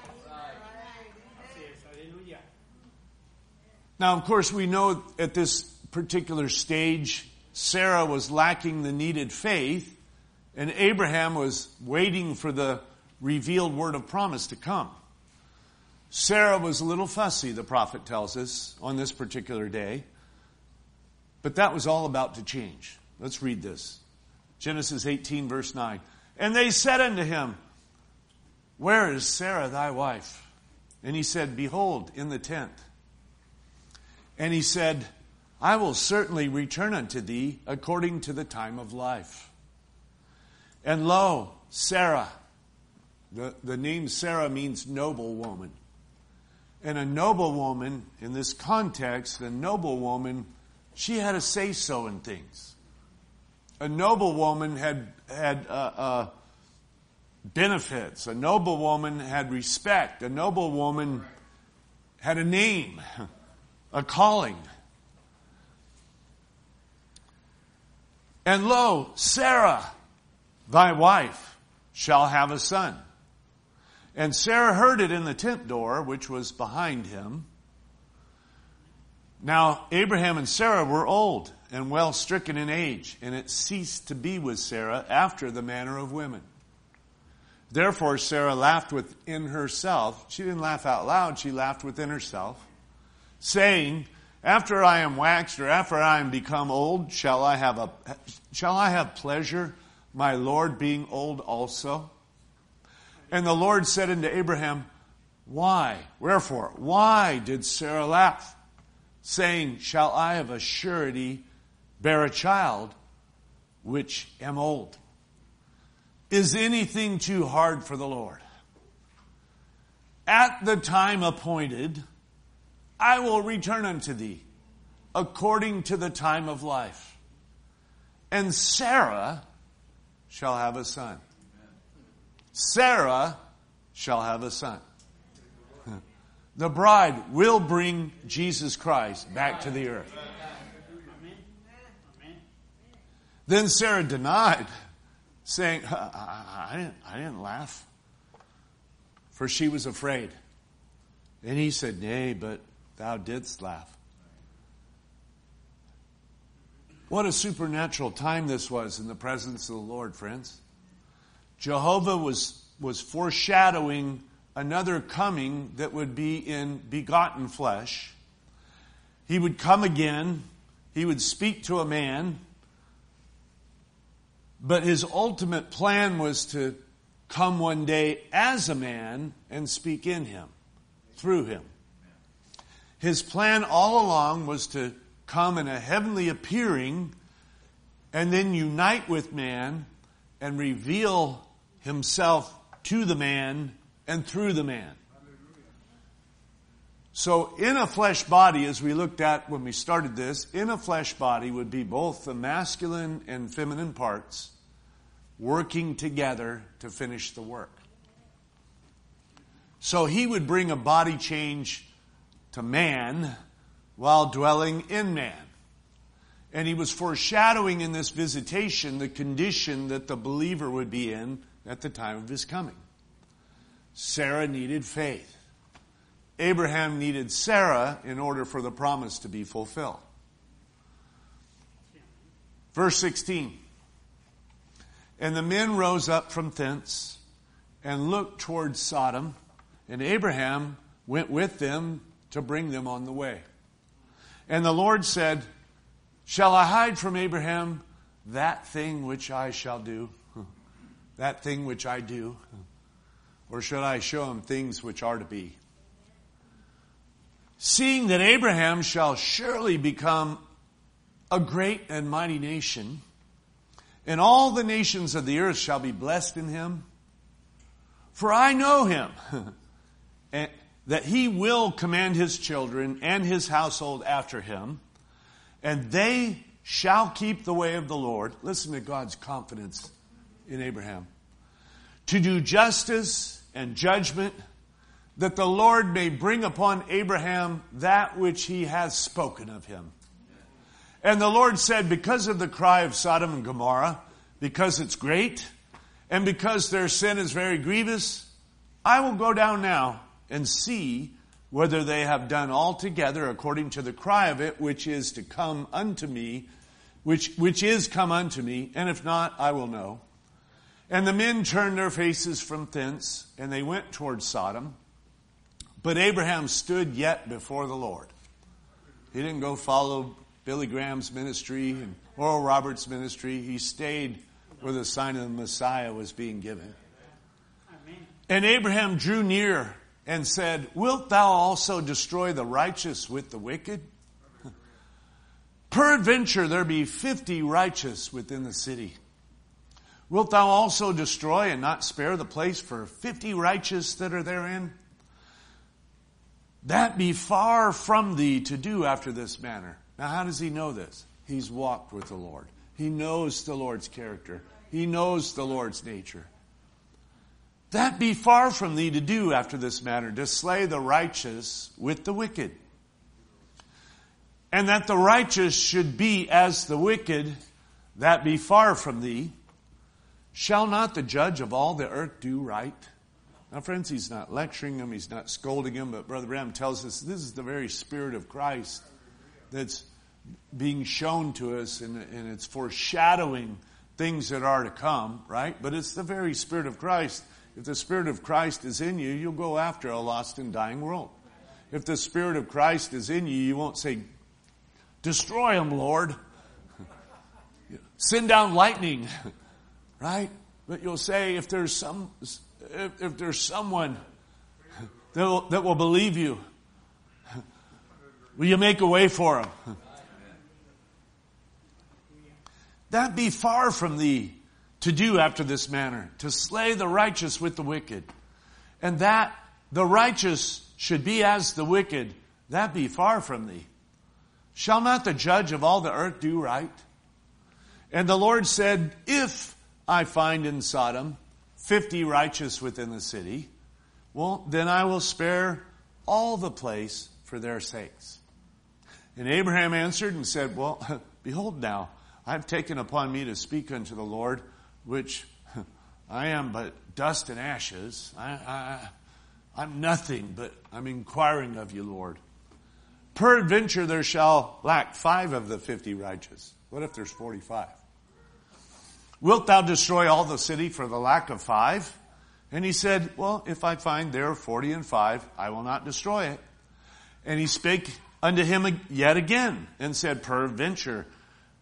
Now, of course, we know at this particular stage, Sarah was lacking the needed faith, and Abraham was waiting for the revealed word of promise to come. Sarah was a little fussy, the prophet tells us, on this particular day. But that was all about to change. Let's read this. Genesis eighteen, verse nine. And they said unto him, where is Sarah thy wife? And he said, behold, in the tent. And he said, I will certainly return unto thee according to the time of life. And lo, Sarah, the, the name Sarah means noble woman. And a noble woman, in this context, a noble woman, she had a say-so in things. A noble woman had, had uh, uh, benefits. A noble woman had respect. A noble woman had a name, a calling. And lo, Sarah, thy wife, shall have a son. And Sarah heard it in the tent door, which was behind him. Now, Abraham and Sarah were old and well stricken in age, and it ceased to be with Sarah after the manner of women. Therefore, Sarah laughed within herself. She didn't laugh out loud, she laughed within herself, saying, after I am waxed, or after I am become old, shall I have a, shall I have pleasure, my Lord being old also? And the Lord said unto Abraham, why? Wherefore? Why did Sarah laugh? Saying, shall I of a surety bear a child, which am old? Is anything too hard for the Lord? At the time appointed, I will return unto thee, according to the time of life. And Sarah shall have a son. Sarah shall have a son. The bride will bring Jesus Christ back to the earth. Then Sarah denied, saying, I, I, didn't, I didn't laugh, for she was afraid. And he said, nay, but thou didst laugh. What a supernatural time this was in the presence of the Lord, friends. Jehovah was, was foreshadowing another coming that would be in begotten flesh. He would come again. He would speak to a man. But his ultimate plan was to come one day as a man and speak in him, through him. His plan all along was to come in a heavenly appearing and then unite with man and reveal himself to the man and through the man. So in a flesh body, as we looked at when we started this, in a flesh body would be both the masculine and feminine parts working together to finish the work. So he would bring a body change to man while dwelling in man. And he was foreshadowing in this visitation the condition that the believer would be in at the time of his coming. Sarah needed faith. Abraham needed Sarah in order for the promise to be fulfilled. Verse sixteen. And the men rose up from thence and looked toward Sodom, and Abraham went with them to bring them on the way. And the Lord said, shall I hide from Abraham that thing which I shall do? That thing which I do? Or should I show him things which are to be? Seeing that Abraham shall surely become a great and mighty nation, and all the nations of the earth shall be blessed in him. For I know him, that he will command his children and his household after him, and they shall keep the way of the Lord. Listen to God's confidence in Abraham. To do justice and judgment, that the Lord may bring upon Abraham that which he has spoken of him. And the Lord said, because of the cry of Sodom and Gomorrah, because it's great, and because their sin is very grievous, I will go down now and see whether they have done altogether according to the cry of it, which is to come unto me, which, which is come unto me, and if not, I will know. And the men turned their faces from thence, and they went toward Sodom. But Abraham stood yet before the Lord. He didn't go follow Billy Graham's ministry and Oral Roberts' ministry. He stayed where the sign of the Messiah was being given. Amen. And Abraham drew near and said, wilt thou also destroy the righteous with the wicked? Peradventure there be fifty righteous within the city. Wilt thou also destroy and not spare the place for fifty righteous that are therein? That be far from thee to do after this manner. Now how does he know this? He's walked with the Lord. He knows the Lord's character. He knows the Lord's nature. That be far from thee to do after this manner, to slay the righteous with the wicked. And that the righteous should be as the wicked, that be far from thee. Shall not the judge of all the earth do right? Now, friends, he's not lecturing them, he's not scolding them, but Brother Branham tells us this is the very Spirit of Christ that's being shown to us, and, and it's foreshadowing things that are to come, right? But it's the very Spirit of Christ. If the Spirit of Christ is in you, you'll go after a lost and dying world. If the Spirit of Christ is in you, you won't say, destroy them, Lord. Send down lightning, right? But you'll say, if there's some... If, if there's someone that will, that will believe you, will you make a way for him? That be far from thee to do after this manner, to slay the righteous with the wicked. And that the righteous should be as the wicked, that be far from thee. Shall not the judge of all the earth do right? And the Lord said, if I find in Sodom fifty righteous within the city, well, then I will spare all the place for their sakes. And Abraham answered and said, well, behold now, I have taken upon me to speak unto the Lord, which I am but dust and ashes. I, I, I'm nothing, but I'm inquiring of you, Lord. Peradventure there shall lack five of the fifty righteous. What if there's forty-five? Wilt thou destroy all the city for the lack of five? And he said, well, if I find there forty and five, I will not destroy it. And he spake unto him yet again, and said, peradventure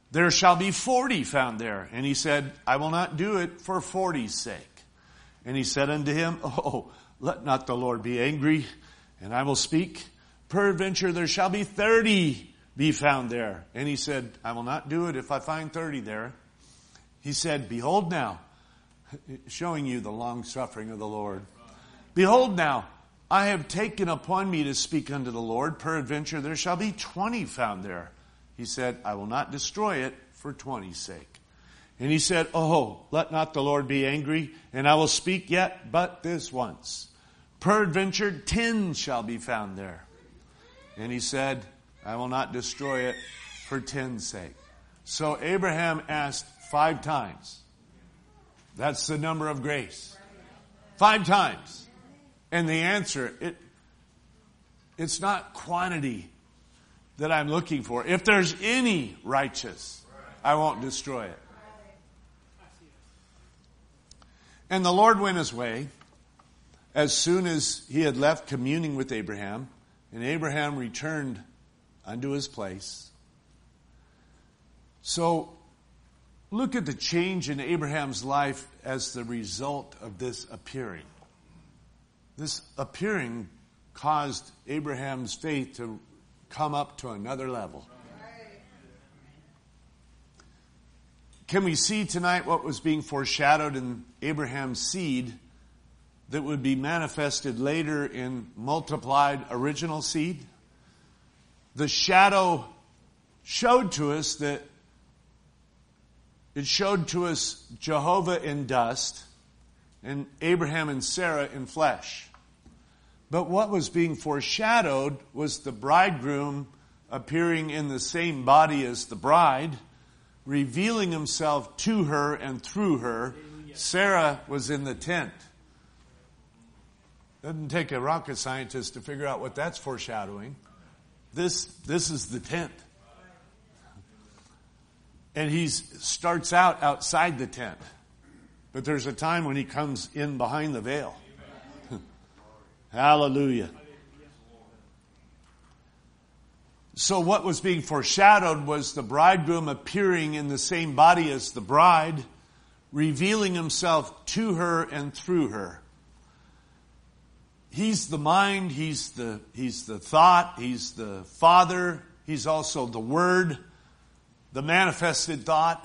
there shall be forty found there. And he said, I will not do it for forty's sake. And he said unto him, Oh, let not the Lord be angry, and I will speak. Peradventure there shall be thirty be found there. And he said, I will not do it if I find thirty there. He said, Behold now, showing you the long suffering of the Lord. Behold now, I have taken upon me to speak unto the Lord. Peradventure there shall be twenty found there. He said, I will not destroy it for twenty's sake. And he said, Oh, let not the Lord be angry, and I will speak yet but this once. Peradventure ten shall be found there. And he said, I will not destroy it for ten's sake. So Abraham asked five times. That's the number of grace. Five times. And the answer, it, it's not quantity that I'm looking for. If there's any righteous, I won't destroy it. And the Lord went his way as soon as he had left communing with Abraham, and Abraham returned unto his place. So, look at the change in Abraham's life as the result of this appearing. This appearing caused Abraham's faith to come up to another level. Can we see tonight what was being foreshadowed in Abraham's seed that would be manifested later in multiplied original seed? The shadow showed to us that it showed to us Jehovah in dust and Abraham and Sarah in flesh. But what was being foreshadowed was the bridegroom appearing in the same body as the bride, revealing himself to her and through her. Sarah was in the tent. Doesn't take a rocket scientist to figure out what that's foreshadowing. This, this is the tent. And he starts out outside the tent. But there's a time when he comes in behind the veil. Hallelujah. So what was being foreshadowed was the bridegroom appearing in the same body as the bride, revealing himself to her and through her. He's the mind, he's the, he's the thought, he's the Father, he's also the Word, the manifested thought,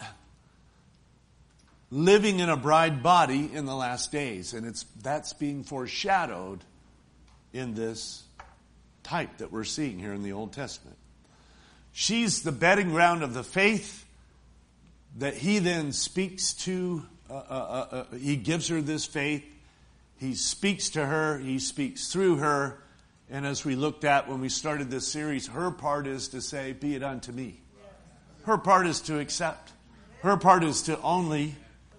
living in a bride body in the last days. And it's that's being foreshadowed in this type that we're seeing here in the Old Testament. She's the bedding ground of the faith that he then speaks to. Uh, uh, uh, he gives her this faith. He speaks to her. He speaks through her. And as we looked at when we started this series, her part is to say, be it unto me. Her part is to accept. Her part is to only.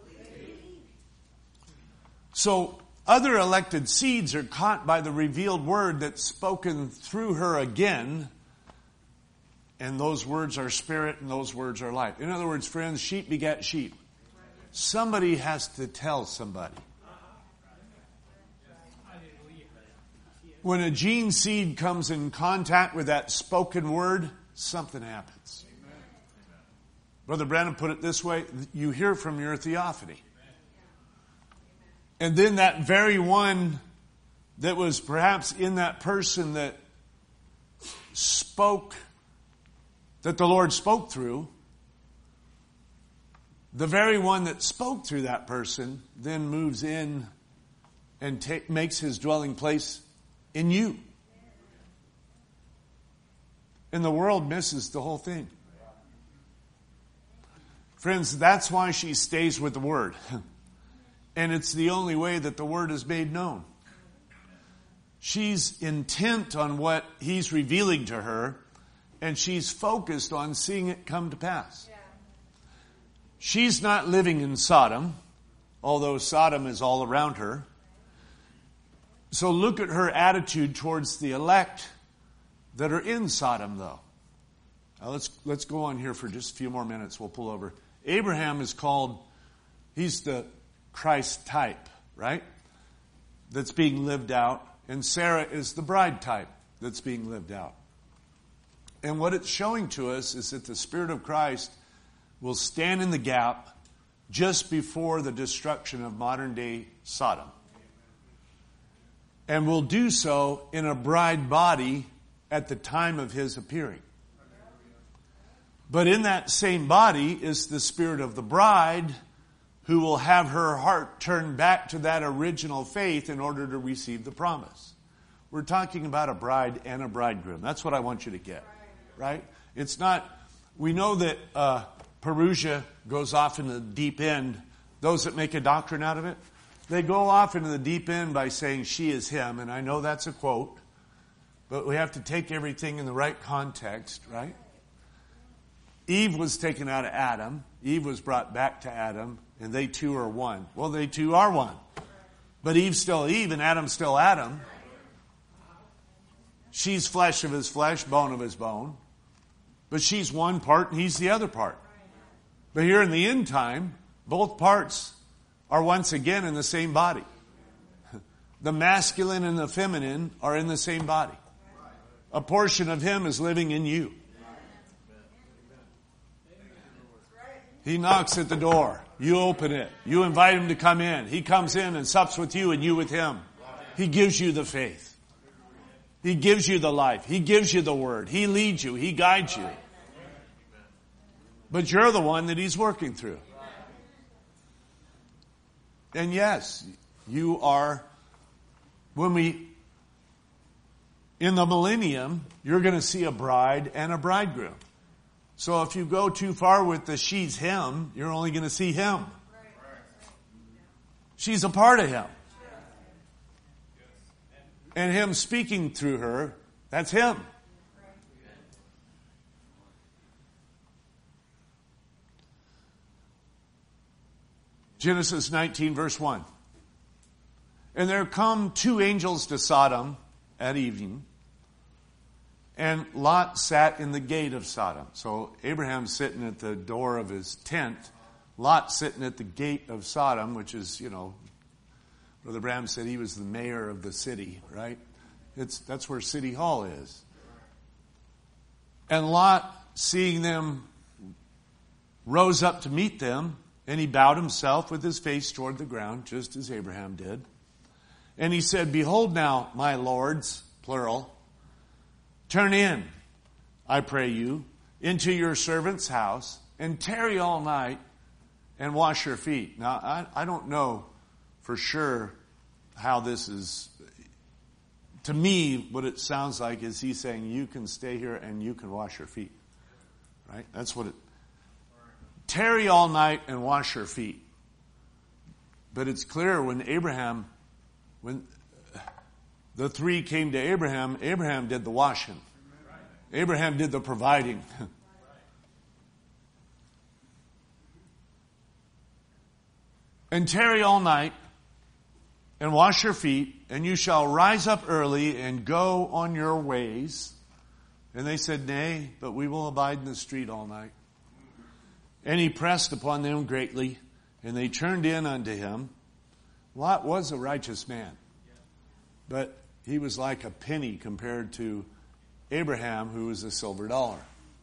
So other elected seeds are caught by the revealed word that's spoken through her again. And those words are spirit and those words are life. In other words, friends, sheep beget sheep. Somebody has to tell somebody. When a gene seed comes in contact with that spoken word, something happens. Brother Brandon put it this way, you hear from your theophany. And then that very one that was perhaps in that person that spoke, that the Lord spoke through, the very one that spoke through that person then moves in and ta- makes his dwelling place in you. And the world misses the whole thing. Friends, that's why she stays with the Word. And it's the only way that the Word is made known. She's intent on what He's revealing to her, and she's focused on seeing it come to pass. Yeah. She's not living in Sodom, although Sodom is all around her. So look at her attitude towards the elect that are in Sodom, though. Now let's let's go on here for just a few more minutes. We'll pull over. Abraham is called, he's the Christ type, right? That's being lived out. And Sarah is the bride type that's being lived out. And what it's showing to us is that the Spirit of Christ will stand in the gap just before the destruction of modern-day Sodom. And will do so in a bride body at the time of his appearing. But in that same body is the spirit of the bride, who will have her heart turned back to that original faith in order to receive the promise. We're talking about a bride and a bridegroom. That's what I want you to get, right? It's not, we know that uh, Perusia goes off in the deep end. Those that make a doctrine out of it, they go off into the deep end by saying she is him, and I know that's a quote, but we have to take everything in the right context, right? Eve was taken out of Adam. Eve was brought back to Adam, and they two are one. Well, they two are one. But Eve's still Eve, and Adam's still Adam. She's flesh of his flesh, bone of his bone. But she's one part, and he's the other part. But here in the end time, both parts are once again in the same body. The masculine and the feminine are in the same body. A portion of him is living in you. He knocks at the door. You open it. You invite him to come in. He comes in and sups with you and you with him. He gives you the faith. He gives you the life. He gives you the word. He leads you. He guides you. But you're the one that he's working through. And yes, you are, when we, in the millennium, you're going to see a bride and a bridegroom. So if you go too far with the she's him, you're only going to see him. She's a part of him. And him speaking through her, that's him. Genesis nineteen verse one. And there come two angels to Sodom at evening, and Lot sat in the gate of Sodom. So Abraham's sitting at the door of his tent. Lot sitting at the gate of Sodom, which is, you know, Brother Branham said he was the mayor of the city, right? It's, that's where City Hall is. And Lot, seeing them, rose up to meet them, and he bowed himself with his face toward the ground, just as Abraham did. And he said, "Behold now, my lords," plural, "turn in, I pray you, into your servant's house, and tarry all night, and wash your feet." Now, I, I don't know for sure how this is. To me, what it sounds like is he's saying, you can stay here and you can wash your feet. Right? That's what it... Tarry all night and wash your feet. But it's clear when Abraham, when the three came to Abraham, Abraham did the washing. Abraham did the providing. And tarry all night and wash your feet, and you shall rise up early and go on your ways. And they said, "Nay, but we will abide in the street all night." And he pressed upon them greatly, and they turned in unto him. Lot was a righteous man, but he was like a penny compared to Abraham, who was a silver dollar.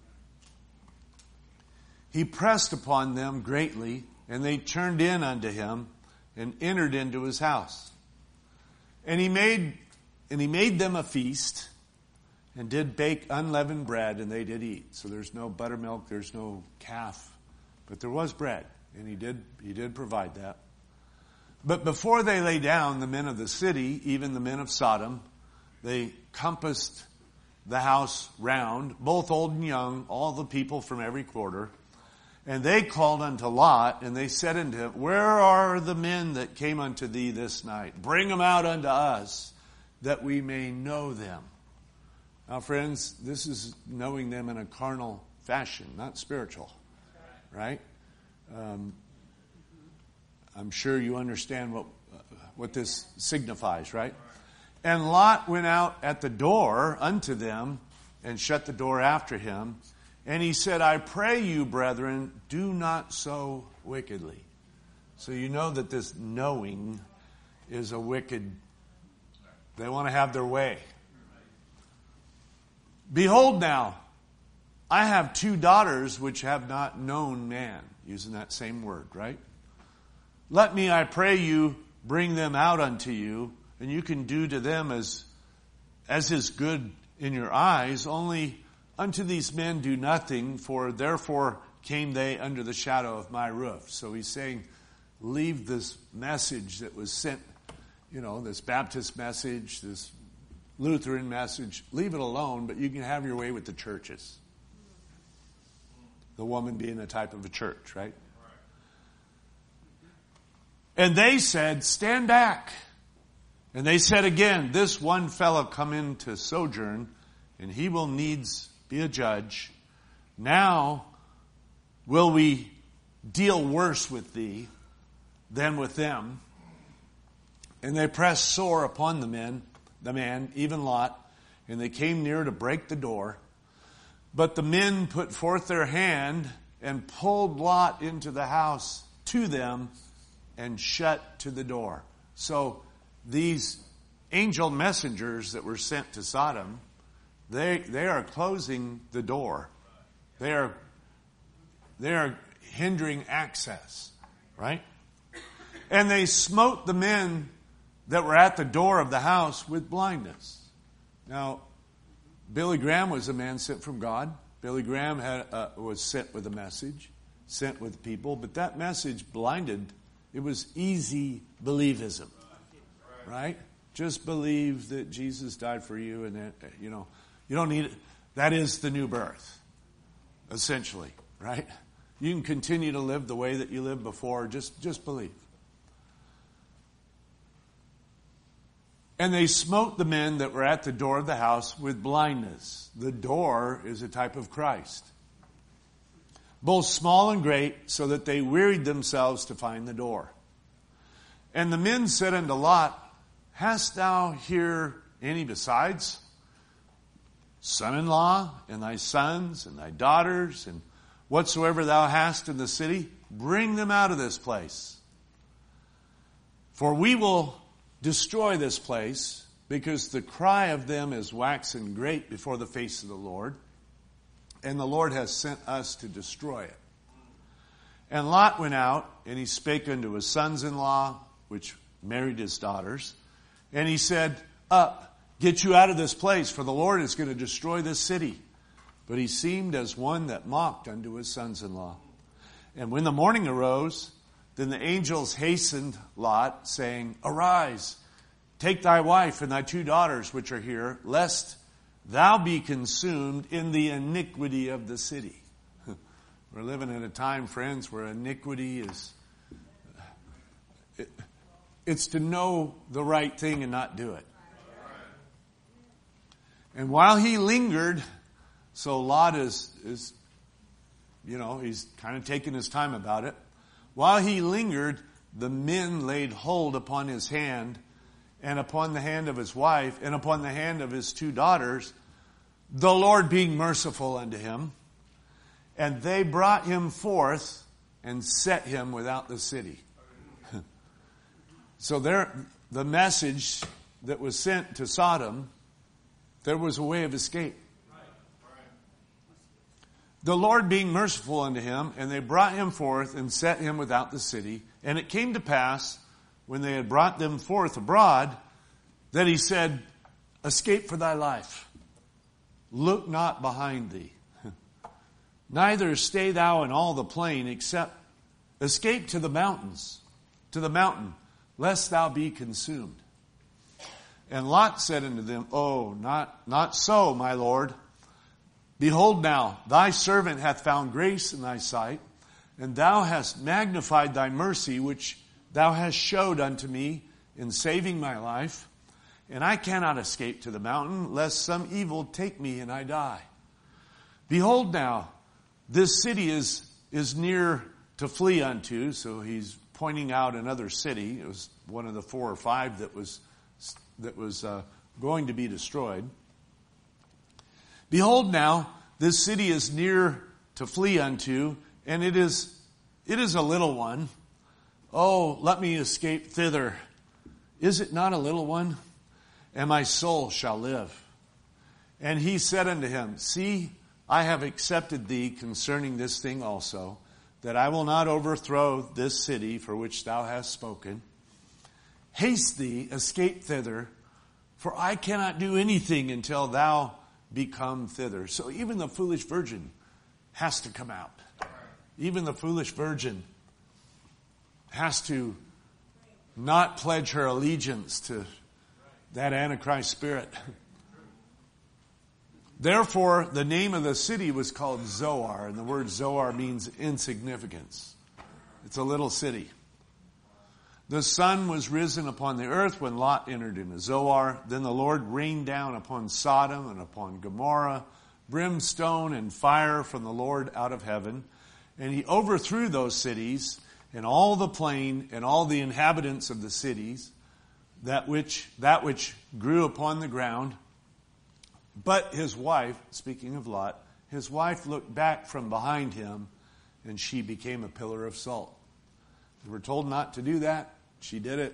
He pressed upon them greatly, and they turned in unto him and entered into his house. And he made, and he made them a feast and did bake unleavened bread, and they did eat. So there's no buttermilk, there's no calf, but there was bread, and he did, he did provide that. But before they lay down, the men of the city, even the men of Sodom, they compassed the house round, both old and young, all the people from every quarter. And they called unto Lot, and they said unto him, "Where are the men that came unto thee this night? Bring them out unto us, that we may know them." Now, friends, this is knowing them in a carnal fashion, not spiritual, right? Um, I'm sure you understand what uh, what this signifies, right? And Lot went out at the door unto them, and shut the door after him. And he said, "I pray you, brethren, do not so wickedly." So you know that this knowing is a wicked, they want to have their way. "Behold now, I have two daughters which have not known man. Using that same word, right? Let me, I pray you, bring them out unto you, and you can do to them as, as is good in your eyes. Only unto these men do nothing, for therefore came they under the shadow of my roof. So he's saying, leave this message that was sent, you know, this Baptist message, this Lutheran message, leave it alone, but you can have your way with the churches. The woman being a type of a church, right? And they said, stand back. And they said again, this one fellow come in to sojourn, and he will needs be a judge. Now will we deal worse with thee than with them? And they pressed sore upon the men, the man, even Lot, and they came near to break the door. But the men put forth their hand and pulled Lot into the house to them and shut to the door. So these angel messengers that were sent to Sodom, they they are closing the door. They are they are hindering access, right? And they smote the men that were at the door of the house with blindness. Now, Billy Graham was a man sent from God. Billy Graham had, uh, was sent with a message, sent with people, but that message blinded. It was easy believism, right? Just believe that Jesus died for you, and that, you know, you don't need it. That is the new birth, essentially, right? You can continue to live the way that you lived before. Just, just believe. And they smote the men that were at the door of the house with blindness. The door is a type of Christ. Both small and great, so that they wearied themselves to find the door. And the men said unto Lot, hast thou here any besides? Son-in-law, and thy sons, and thy daughters, and whatsoever thou hast in the city, bring them out of this place. For we will destroy this place, because the cry of them is waxen great before the face of the Lord, and the Lord has sent us to destroy it. And Lot went out, and he spake unto his sons-in-law, which married his daughters, and he said, up, get you out of this place, for the Lord is going to destroy this city. But he seemed as one that mocked unto his sons-in-law. And when the morning arose, then the angels hastened Lot, saying, arise, take thy wife and thy two daughters which are here, lest thou be consumed in the iniquity of the city. We're living in a time, friends, where iniquity is, it, it's to know the right thing and not do it. And while he lingered, so Lot is, is, you know, he's kind of taking his time about it. While he lingered, the men laid hold upon his hand, and upon the hand of his wife, and upon the hand of his two daughters, the Lord being merciful unto him. And they brought him forth and set him without the city. So there, the message that was sent to Sodom, there was a way of escape. The Lord being merciful unto him, and they brought him forth and set him without the city. And it came to pass, when they had brought them forth abroad, that he said, escape for thy life. Look not behind thee. Neither stay thou in all the plain, except escape to the mountains, to the mountain, lest thou be consumed. And Lot said unto them, oh, not, not so, my Lord. Behold now, thy servant hath found grace in thy sight, and thou hast magnified thy mercy, which thou hast showed unto me in saving my life. And I cannot escape to the mountain, lest some evil take me and I die. Behold now, this city is, is near to flee unto. So he's pointing out another city. It was one of the four or five that was, that was uh, going to be destroyed. Behold now, this city is near to flee unto, and it is, it is a little one. Oh, let me escape thither. Is it not a little one? And my soul shall live. And he said unto him, see, I have accepted thee concerning this thing also, that I will not overthrow this city for which thou hast spoken. Haste thee, escape thither, for I cannot do anything until thou become thither. So even the foolish virgin has to come out. Even the foolish virgin has to not pledge her allegiance to that Antichrist spirit. Therefore, the name of the city was called Zoar, and the word Zoar means insignificance. It's a little city. The sun was risen upon the earth when Lot entered into Zoar. Then the Lord rained down upon Sodom and upon Gomorrah brimstone and fire from the Lord out of heaven. And he overthrew those cities and all the plain and all the inhabitants of the cities, that which, that which grew upon the ground. But his wife, speaking of Lot, his wife looked back from behind him, and she became a pillar of salt. We were told not to do that. She did it.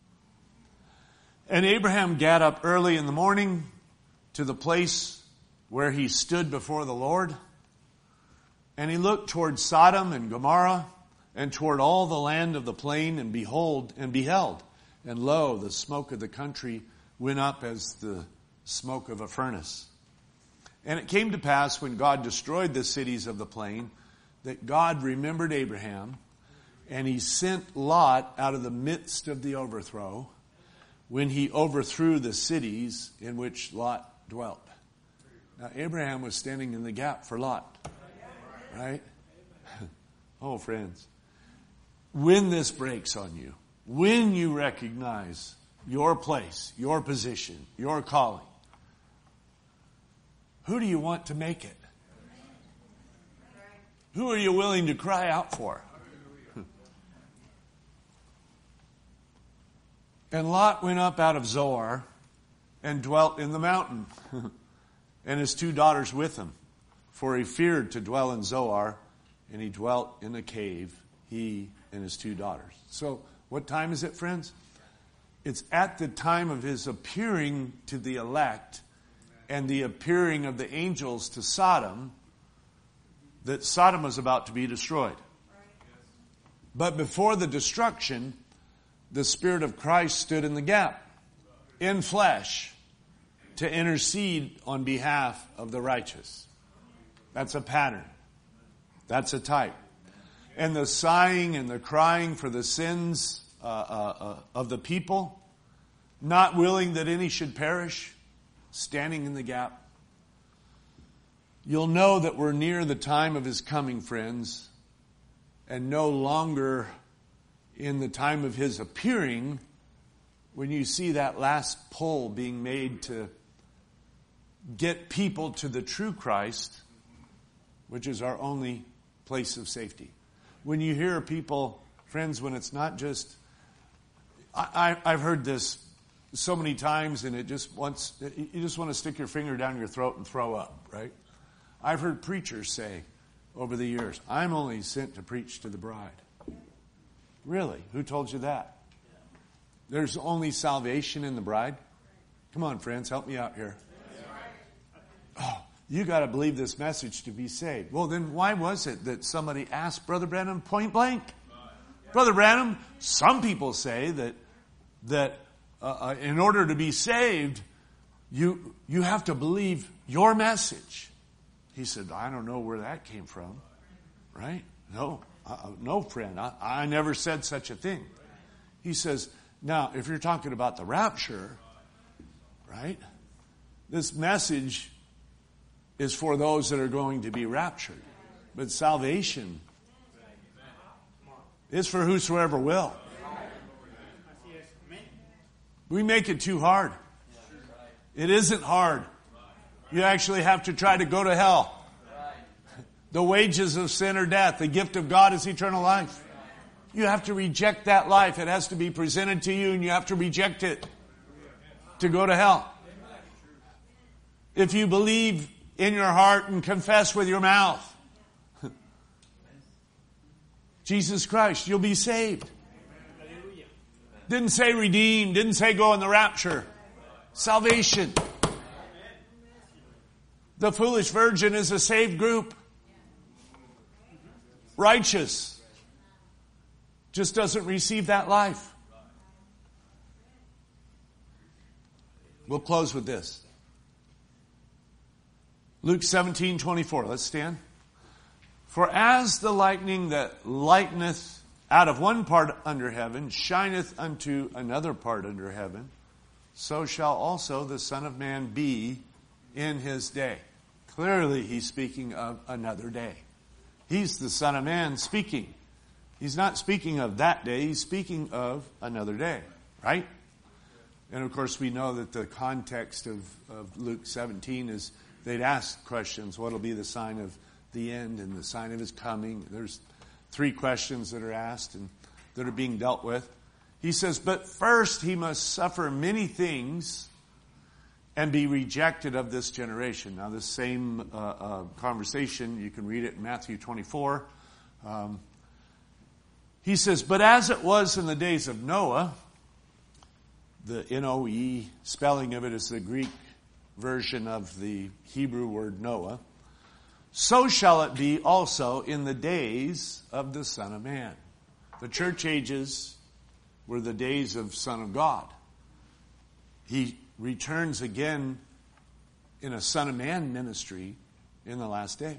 And Abraham got up early in the morning to the place where he stood before the Lord, and he looked toward Sodom and Gomorrah, and toward all the land of the plain, and behold, and beheld, and lo, the smoke of the country went up as the smoke of a furnace. And it came to pass when God destroyed the cities of the plain that God remembered Abraham, and he sent Lot out of the midst of the overthrow when he overthrew the cities in which Lot dwelt. Now Abraham was standing in the gap for Lot. Right? Oh, friends, when this breaks on you, when you recognize your place, your position, your calling, who do you want to make it? Who are you willing to cry out for? And Lot went up out of Zoar and dwelt in the mountain, and his two daughters with him. For he feared to dwell in Zoar, and he dwelt in a cave, he and his two daughters. So, what time is it, friends? It's at the time of his appearing to the elect and the appearing of the angels to Sodom that Sodom was about to be destroyed. But before the destruction, the Spirit of Christ stood in the gap in flesh to intercede on behalf of the righteous. That's a pattern. That's a type. And the sighing and the crying for the sins uh, uh, uh, of the people, not willing that any should perish, standing in the gap. You'll know that we're near the time of his coming, friends, and no longer in the time of his appearing when you see that last pull being made to get people to the true Christ, which is our only place of safety. When you hear people, friends, when it's not just, I, I, I've heard this so many times, and it just wants, you just want to stick your finger down your throat and throw up, right? I've heard preachers say over the years, I'm only sent to preach to the bride. Really? Who told you that? There's only salvation in the bride? Come on, friends, help me out here. Oh, you got to believe this message to be saved. Well, then why was it that somebody asked Brother Branham point blank? Brother Branham, some people say that that uh, in order to be saved, you you have to believe your message. He said, I don't know where that came from. Right? No, uh, no, friend. I, I never said such a thing. He says, now, if you're talking about the rapture, right, this message is for those that are going to be raptured. But salvation is for whosoever will. We make it too hard. It isn't hard. You actually have to try to go to hell. The wages of sin are death. The gift of God is eternal life. You have to reject that life. It has to be presented to you, and you have to reject it to go to hell. If you believe in your heart and confess with your mouth Jesus Christ, you'll be saved. Didn't say redeemed. Didn't say go in the rapture. Salvation. The foolish virgin is a saved group. Righteous. Just doesn't receive that life. We'll close with this. Luke seventeen twenty-four. Let's stand. For as the lightning that lighteneth out of one part under heaven shineth unto another part under heaven, so shall also the Son of Man be in his day. Clearly he's speaking of another day. He's the Son of Man speaking. He's not speaking of that day, he's speaking of another day, right? And of course we know that the context of, of Luke seventeen is they'd ask questions. What will be the sign of the end and the sign of his coming? There's three questions that are asked and that are being dealt with. He says, but first he must suffer many things and be rejected of this generation. Now, this same uh, uh, conversation, you can read it in Matthew twenty-four. Um, he says, but as it was in the days of Noah, the N O E spelling of it is the Greek version of the Hebrew word Noah, so shall it be also in the days of the Son of Man. The church ages were the days of Son of God. He returns again in a Son of Man ministry in the last day.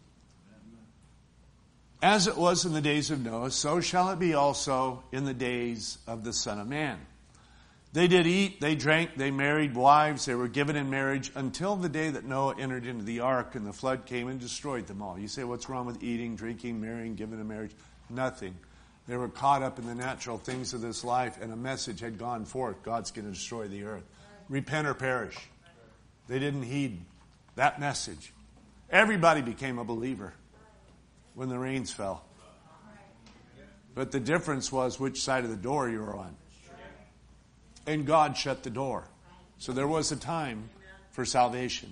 As it was in the days of Noah, so shall it be also in the days of the Son of Man. They did eat, they drank, they married wives, they were given in marriage until the day that Noah entered into the ark and the flood came and destroyed them all. You say, what's wrong with eating, drinking, marrying, giving in marriage? Nothing. They were caught up in the natural things of this life and a message had gone forth. God's going to destroy the earth. Repent or perish. They didn't heed that message. Everybody became a believer when the rains fell. But the difference was which side of the door you were on. And God shut the door. So there was a time for salvation.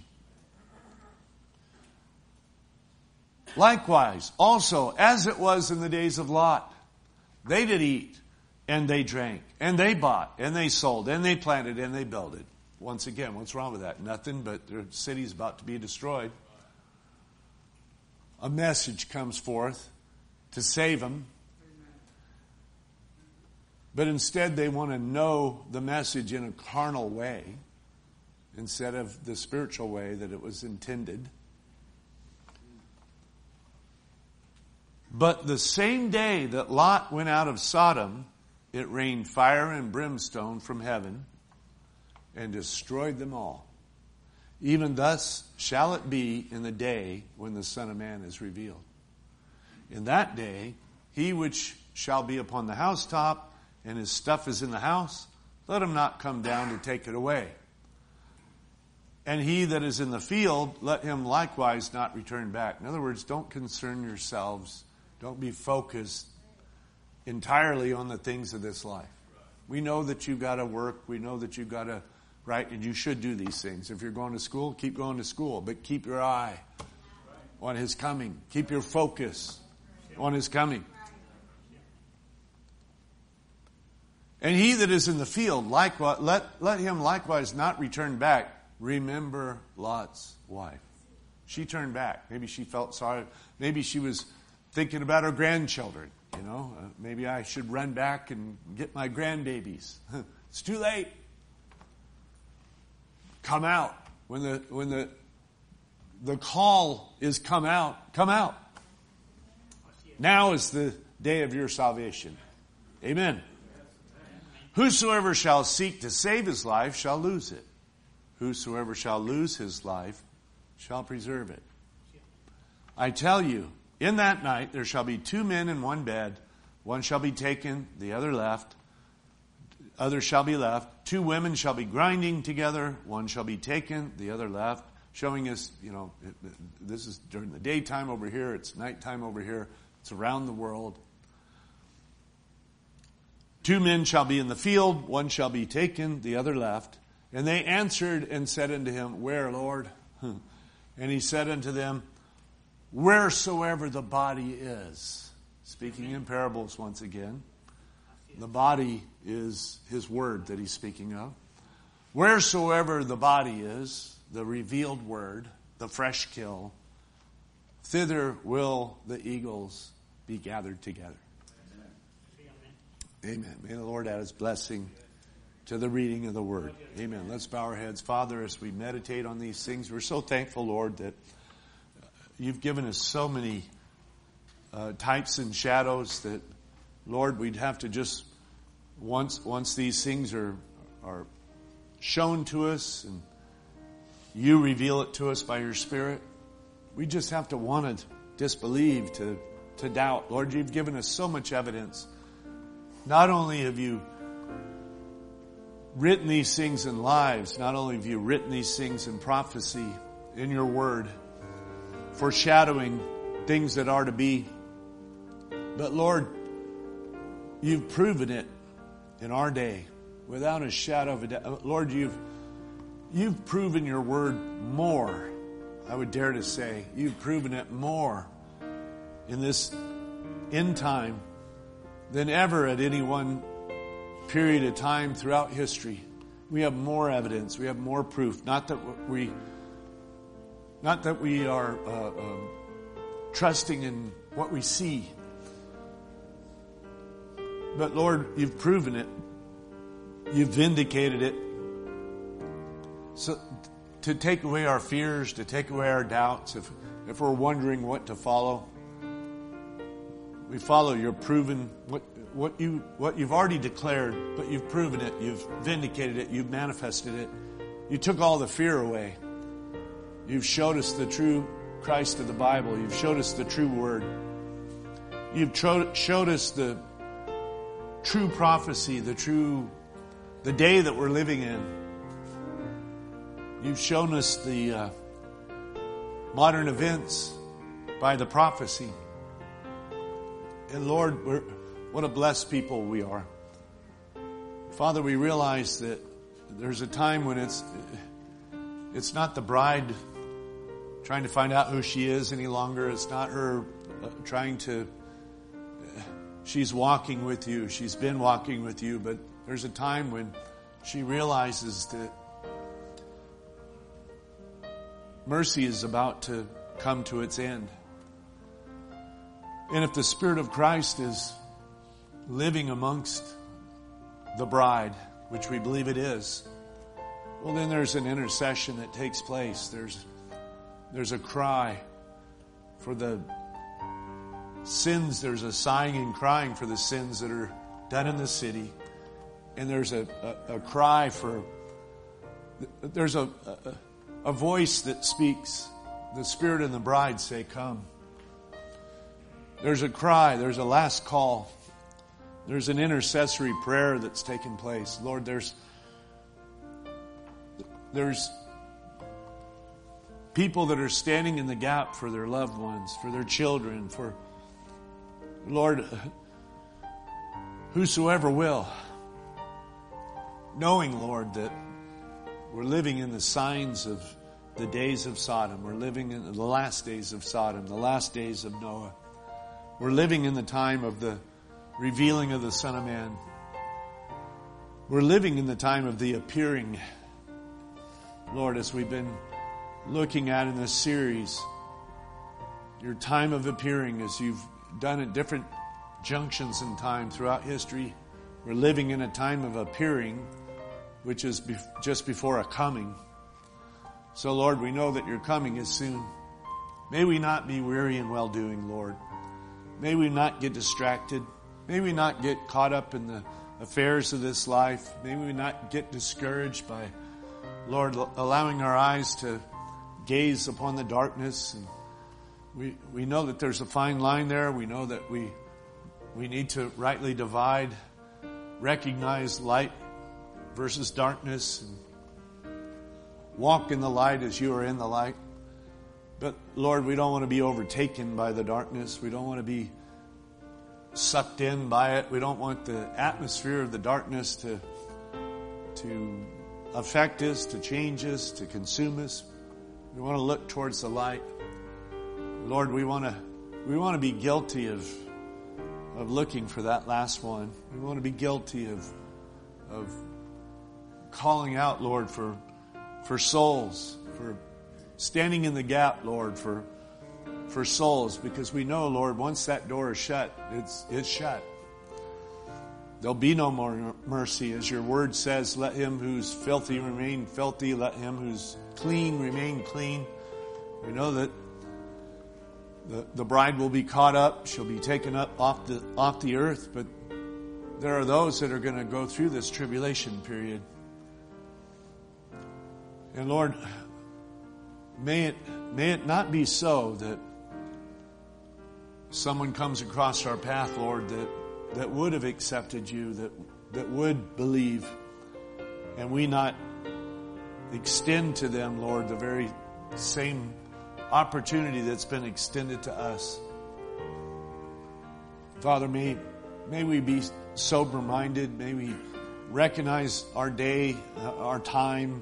Likewise, also, as it was in the days of Lot, they did eat, and they drank, and they bought, and they sold, and they planted, and they builded. Once again, what's wrong with that? Nothing, but their city's about to be destroyed. A message comes forth to save them. But instead they want to know the message in a carnal way instead of the spiritual way that it was intended. But the same day that Lot went out of Sodom, it rained fire and brimstone from heaven and destroyed them all. Even thus shall it be in the day when the Son of Man is revealed. In that day, he which shall be upon the housetop and his stuff is in the house, let him not come down to take it away. And he that is in the field, let him likewise not return back. In other words, don't concern yourselves. Don't be focused entirely on the things of this life. We know that you've got to work. We know that you've got to, right? And you should do these things. If you're going to school, keep going to school. But keep your eye on his coming. Keep your focus on his coming. And he that is in the field, likewise, let, let him likewise not return back. Remember Lot's wife. She turned back. Maybe she felt sorry. Maybe she was thinking about her grandchildren. You know, uh, maybe I should run back and get my grandbabies. It's too late. Come out. When the when the the call is come out, come out. Now is the day of your salvation. Amen. Whosoever shall seek to save his life shall lose it. Whosoever shall lose his life shall preserve it. I tell you, in that night there shall be two men in one bed. One shall be taken, the other left. Other shall be left. Two women shall be grinding together. One shall be taken, the other left. Showing us, you know, this is during the daytime over here. It's nighttime over here. It's around the world. Two men shall be in the field, one shall be taken, the other left. And they answered and said unto him, Where, Lord? And he said unto them, Wheresoever the body is. Speaking in parables once again. The body is his word that he's speaking of. Wheresoever the body is, the revealed word, the fresh kill. Thither will the eagles be gathered together. Amen. Amen. May the Lord add his blessing to the reading of the word. Amen. Let's bow our heads. Father, as we meditate on these things, we're so thankful, Lord, that you've given us so many uh, types and shadows that, Lord, we'd have to just, once once these things are are shown to us and you reveal it to us by your Spirit, we just have to want to disbelieve, to, to doubt. Lord, you've given us so much evidence. Not only have you written these things in lives, not only have you written these things in prophecy, in your word, foreshadowing things that are to be, but Lord, you've proven it in our day without a shadow of a doubt. Lord, you've, you've proven your word more, I would dare to say. You've proven it more in this end time than ever at any one period of time throughout history. We have more evidence. We have more proof. Not that we, not that we are uh, um, trusting in what we see, but Lord, you've proven it. You've vindicated it. So to take away our fears, to take away our doubts, if if we're wondering what to follow, we follow your proven what what you what you've already declared, but you've proven it, you've vindicated it, you've manifested it. You took all the fear away. You've showed us the true Christ of the Bible. You've showed us the true word. You've tro- showed us the true prophecy, the true, the day that we're living in. You've shown us the uh, modern events by the prophecy. And Lord, we're, what a blessed people we are. Father, we realize that there's a time when it's it's not the bride trying to find out who she is any longer. It's not her uh, trying to, uh, she's walking with you. She's been walking with you, but there's a time when she realizes that mercy is about to come to its end. And if the Spirit of Christ is living amongst the bride, which we believe it is, well, then there's an intercession that takes place. There's there's a cry for the sins. There's a sighing and crying for the sins that are done in the city. And there's a, a, a cry for, there's a, a, a voice that speaks. The Spirit and the bride say, come. There's a cry. There's a last call. There's an intercessory prayer that's taken place. Lord, there's there's people that are standing in the gap for their loved ones, for their children, for, Lord, whosoever will, knowing, Lord, that we're living in the signs of the days of Sodom. We're living in the last days of Sodom, the last days of Noah. We're living in the time of the revealing of the Son of Man. We're living in the time of the appearing. Lord, as we've been looking at in this series, your time of appearing, as you've done at different junctions in time throughout history, we're living in a time of appearing, which is be- just before a coming. So, Lord, we know that your coming is soon. May we not be weary in well-doing, Lord. May we not get distracted. May we not get caught up in the affairs of this life. May we not get discouraged by, Lord, allowing our eyes to gaze upon the darkness. And we we know that there's a fine line there. We know that we we need to rightly divide, recognize light versus darkness, and walk in the light as you are in the light. But Lord, we don't want to be overtaken by the darkness. We don't want to be sucked in by it. We don't want the atmosphere of the darkness to to affect us, to change us, to consume us. We want to look towards the light. Lord, we want to we want to be guilty of of looking for that last one. We want to be guilty of of calling out, Lord, for for souls, for standing in the gap, Lord, for for souls, because we know, Lord, once that door is shut, it's it's shut. There'll be no more mercy. As your word says, let him who's filthy remain filthy. Let him who's clean remain clean. We know that the, the bride will be caught up. She'll be taken up off the, off the earth. But there are those that are going to go through this tribulation period. And Lord, may it, may it not be so that someone comes across our path, Lord, that that would have accepted you, that that would believe, and we not extend to them, Lord, the very same opportunity that's been extended to us. Father, may, may we be sober-minded. May we recognize our day, our time.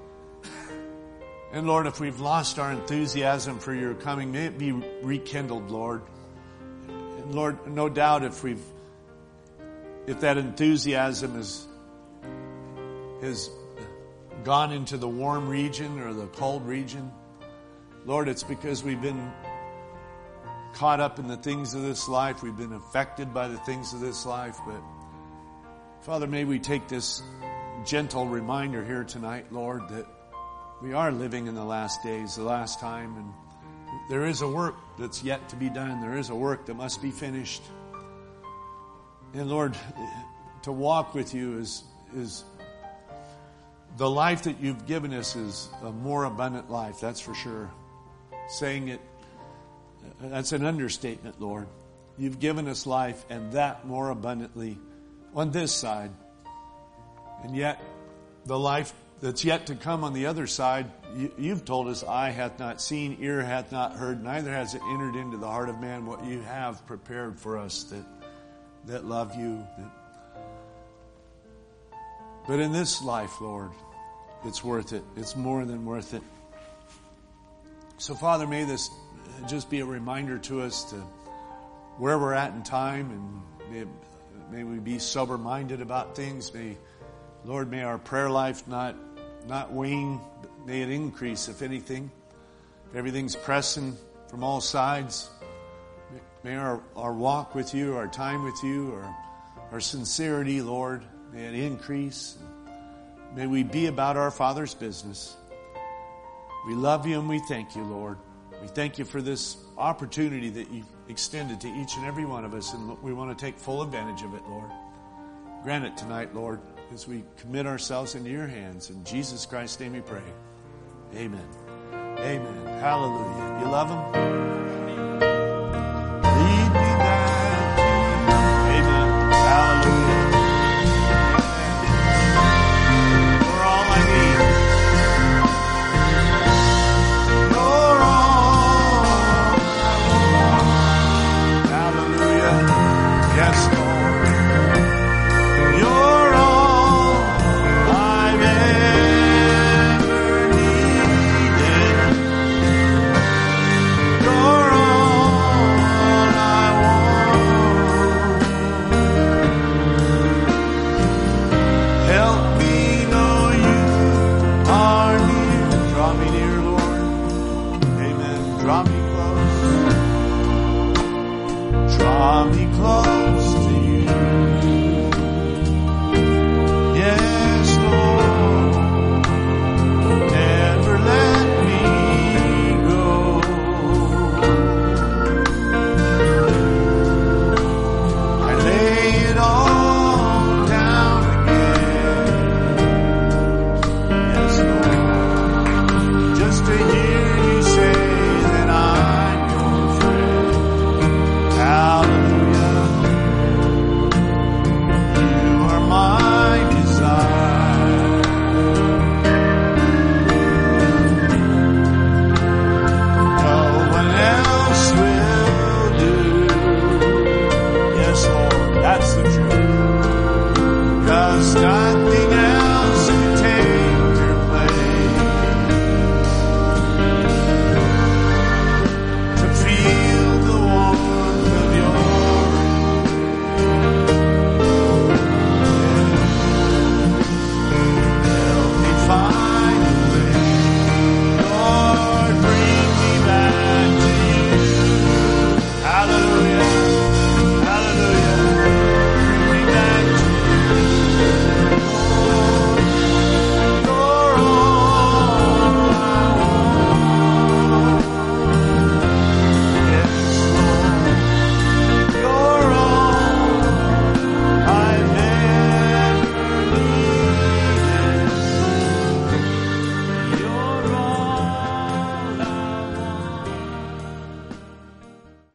And Lord, if we've lost our enthusiasm for your coming, may it be rekindled, Lord. And Lord, no doubt if we've If that enthusiasm is, has gone into the warm region or the cold region, Lord, it's because we've been caught up in the things of this life. We've been affected by the things of this life. But Father, may we take this gentle reminder here tonight, Lord, that we are living in the last days, the last time, and there is a work that's yet to be done. There is a work that must be finished. And Lord, to walk with you is, is the life that you've given us is a more abundant life, that's for sure. Saying it, that's an understatement, Lord. You've given us life, and that more abundantly on this side. And yet, the life that's yet to come on the other side, you, you've told us, eye hath not seen, ear hath not heard, neither has it entered into the heart of man what you have prepared for us that that love you. That... But in this life, Lord, it's worth it. It's more than worth it. So, Father, may this just be a reminder to us to where we're at in time, and may, may we be sober-minded about things. May, Lord, may our prayer life not, not wane, but may it increase, if anything. If everything's pressing from all sides, may our, our walk with you, our time with you, our, our sincerity, Lord, may it increase. May we be about our Father's business. We love you and we thank you, Lord. We thank you for this opportunity that you've extended to each and every one of us, and we want to take full advantage of it, Lord. Grant it tonight, Lord, as we commit ourselves into your hands. In Jesus Christ's name we pray. Amen. Amen. Hallelujah. You love him?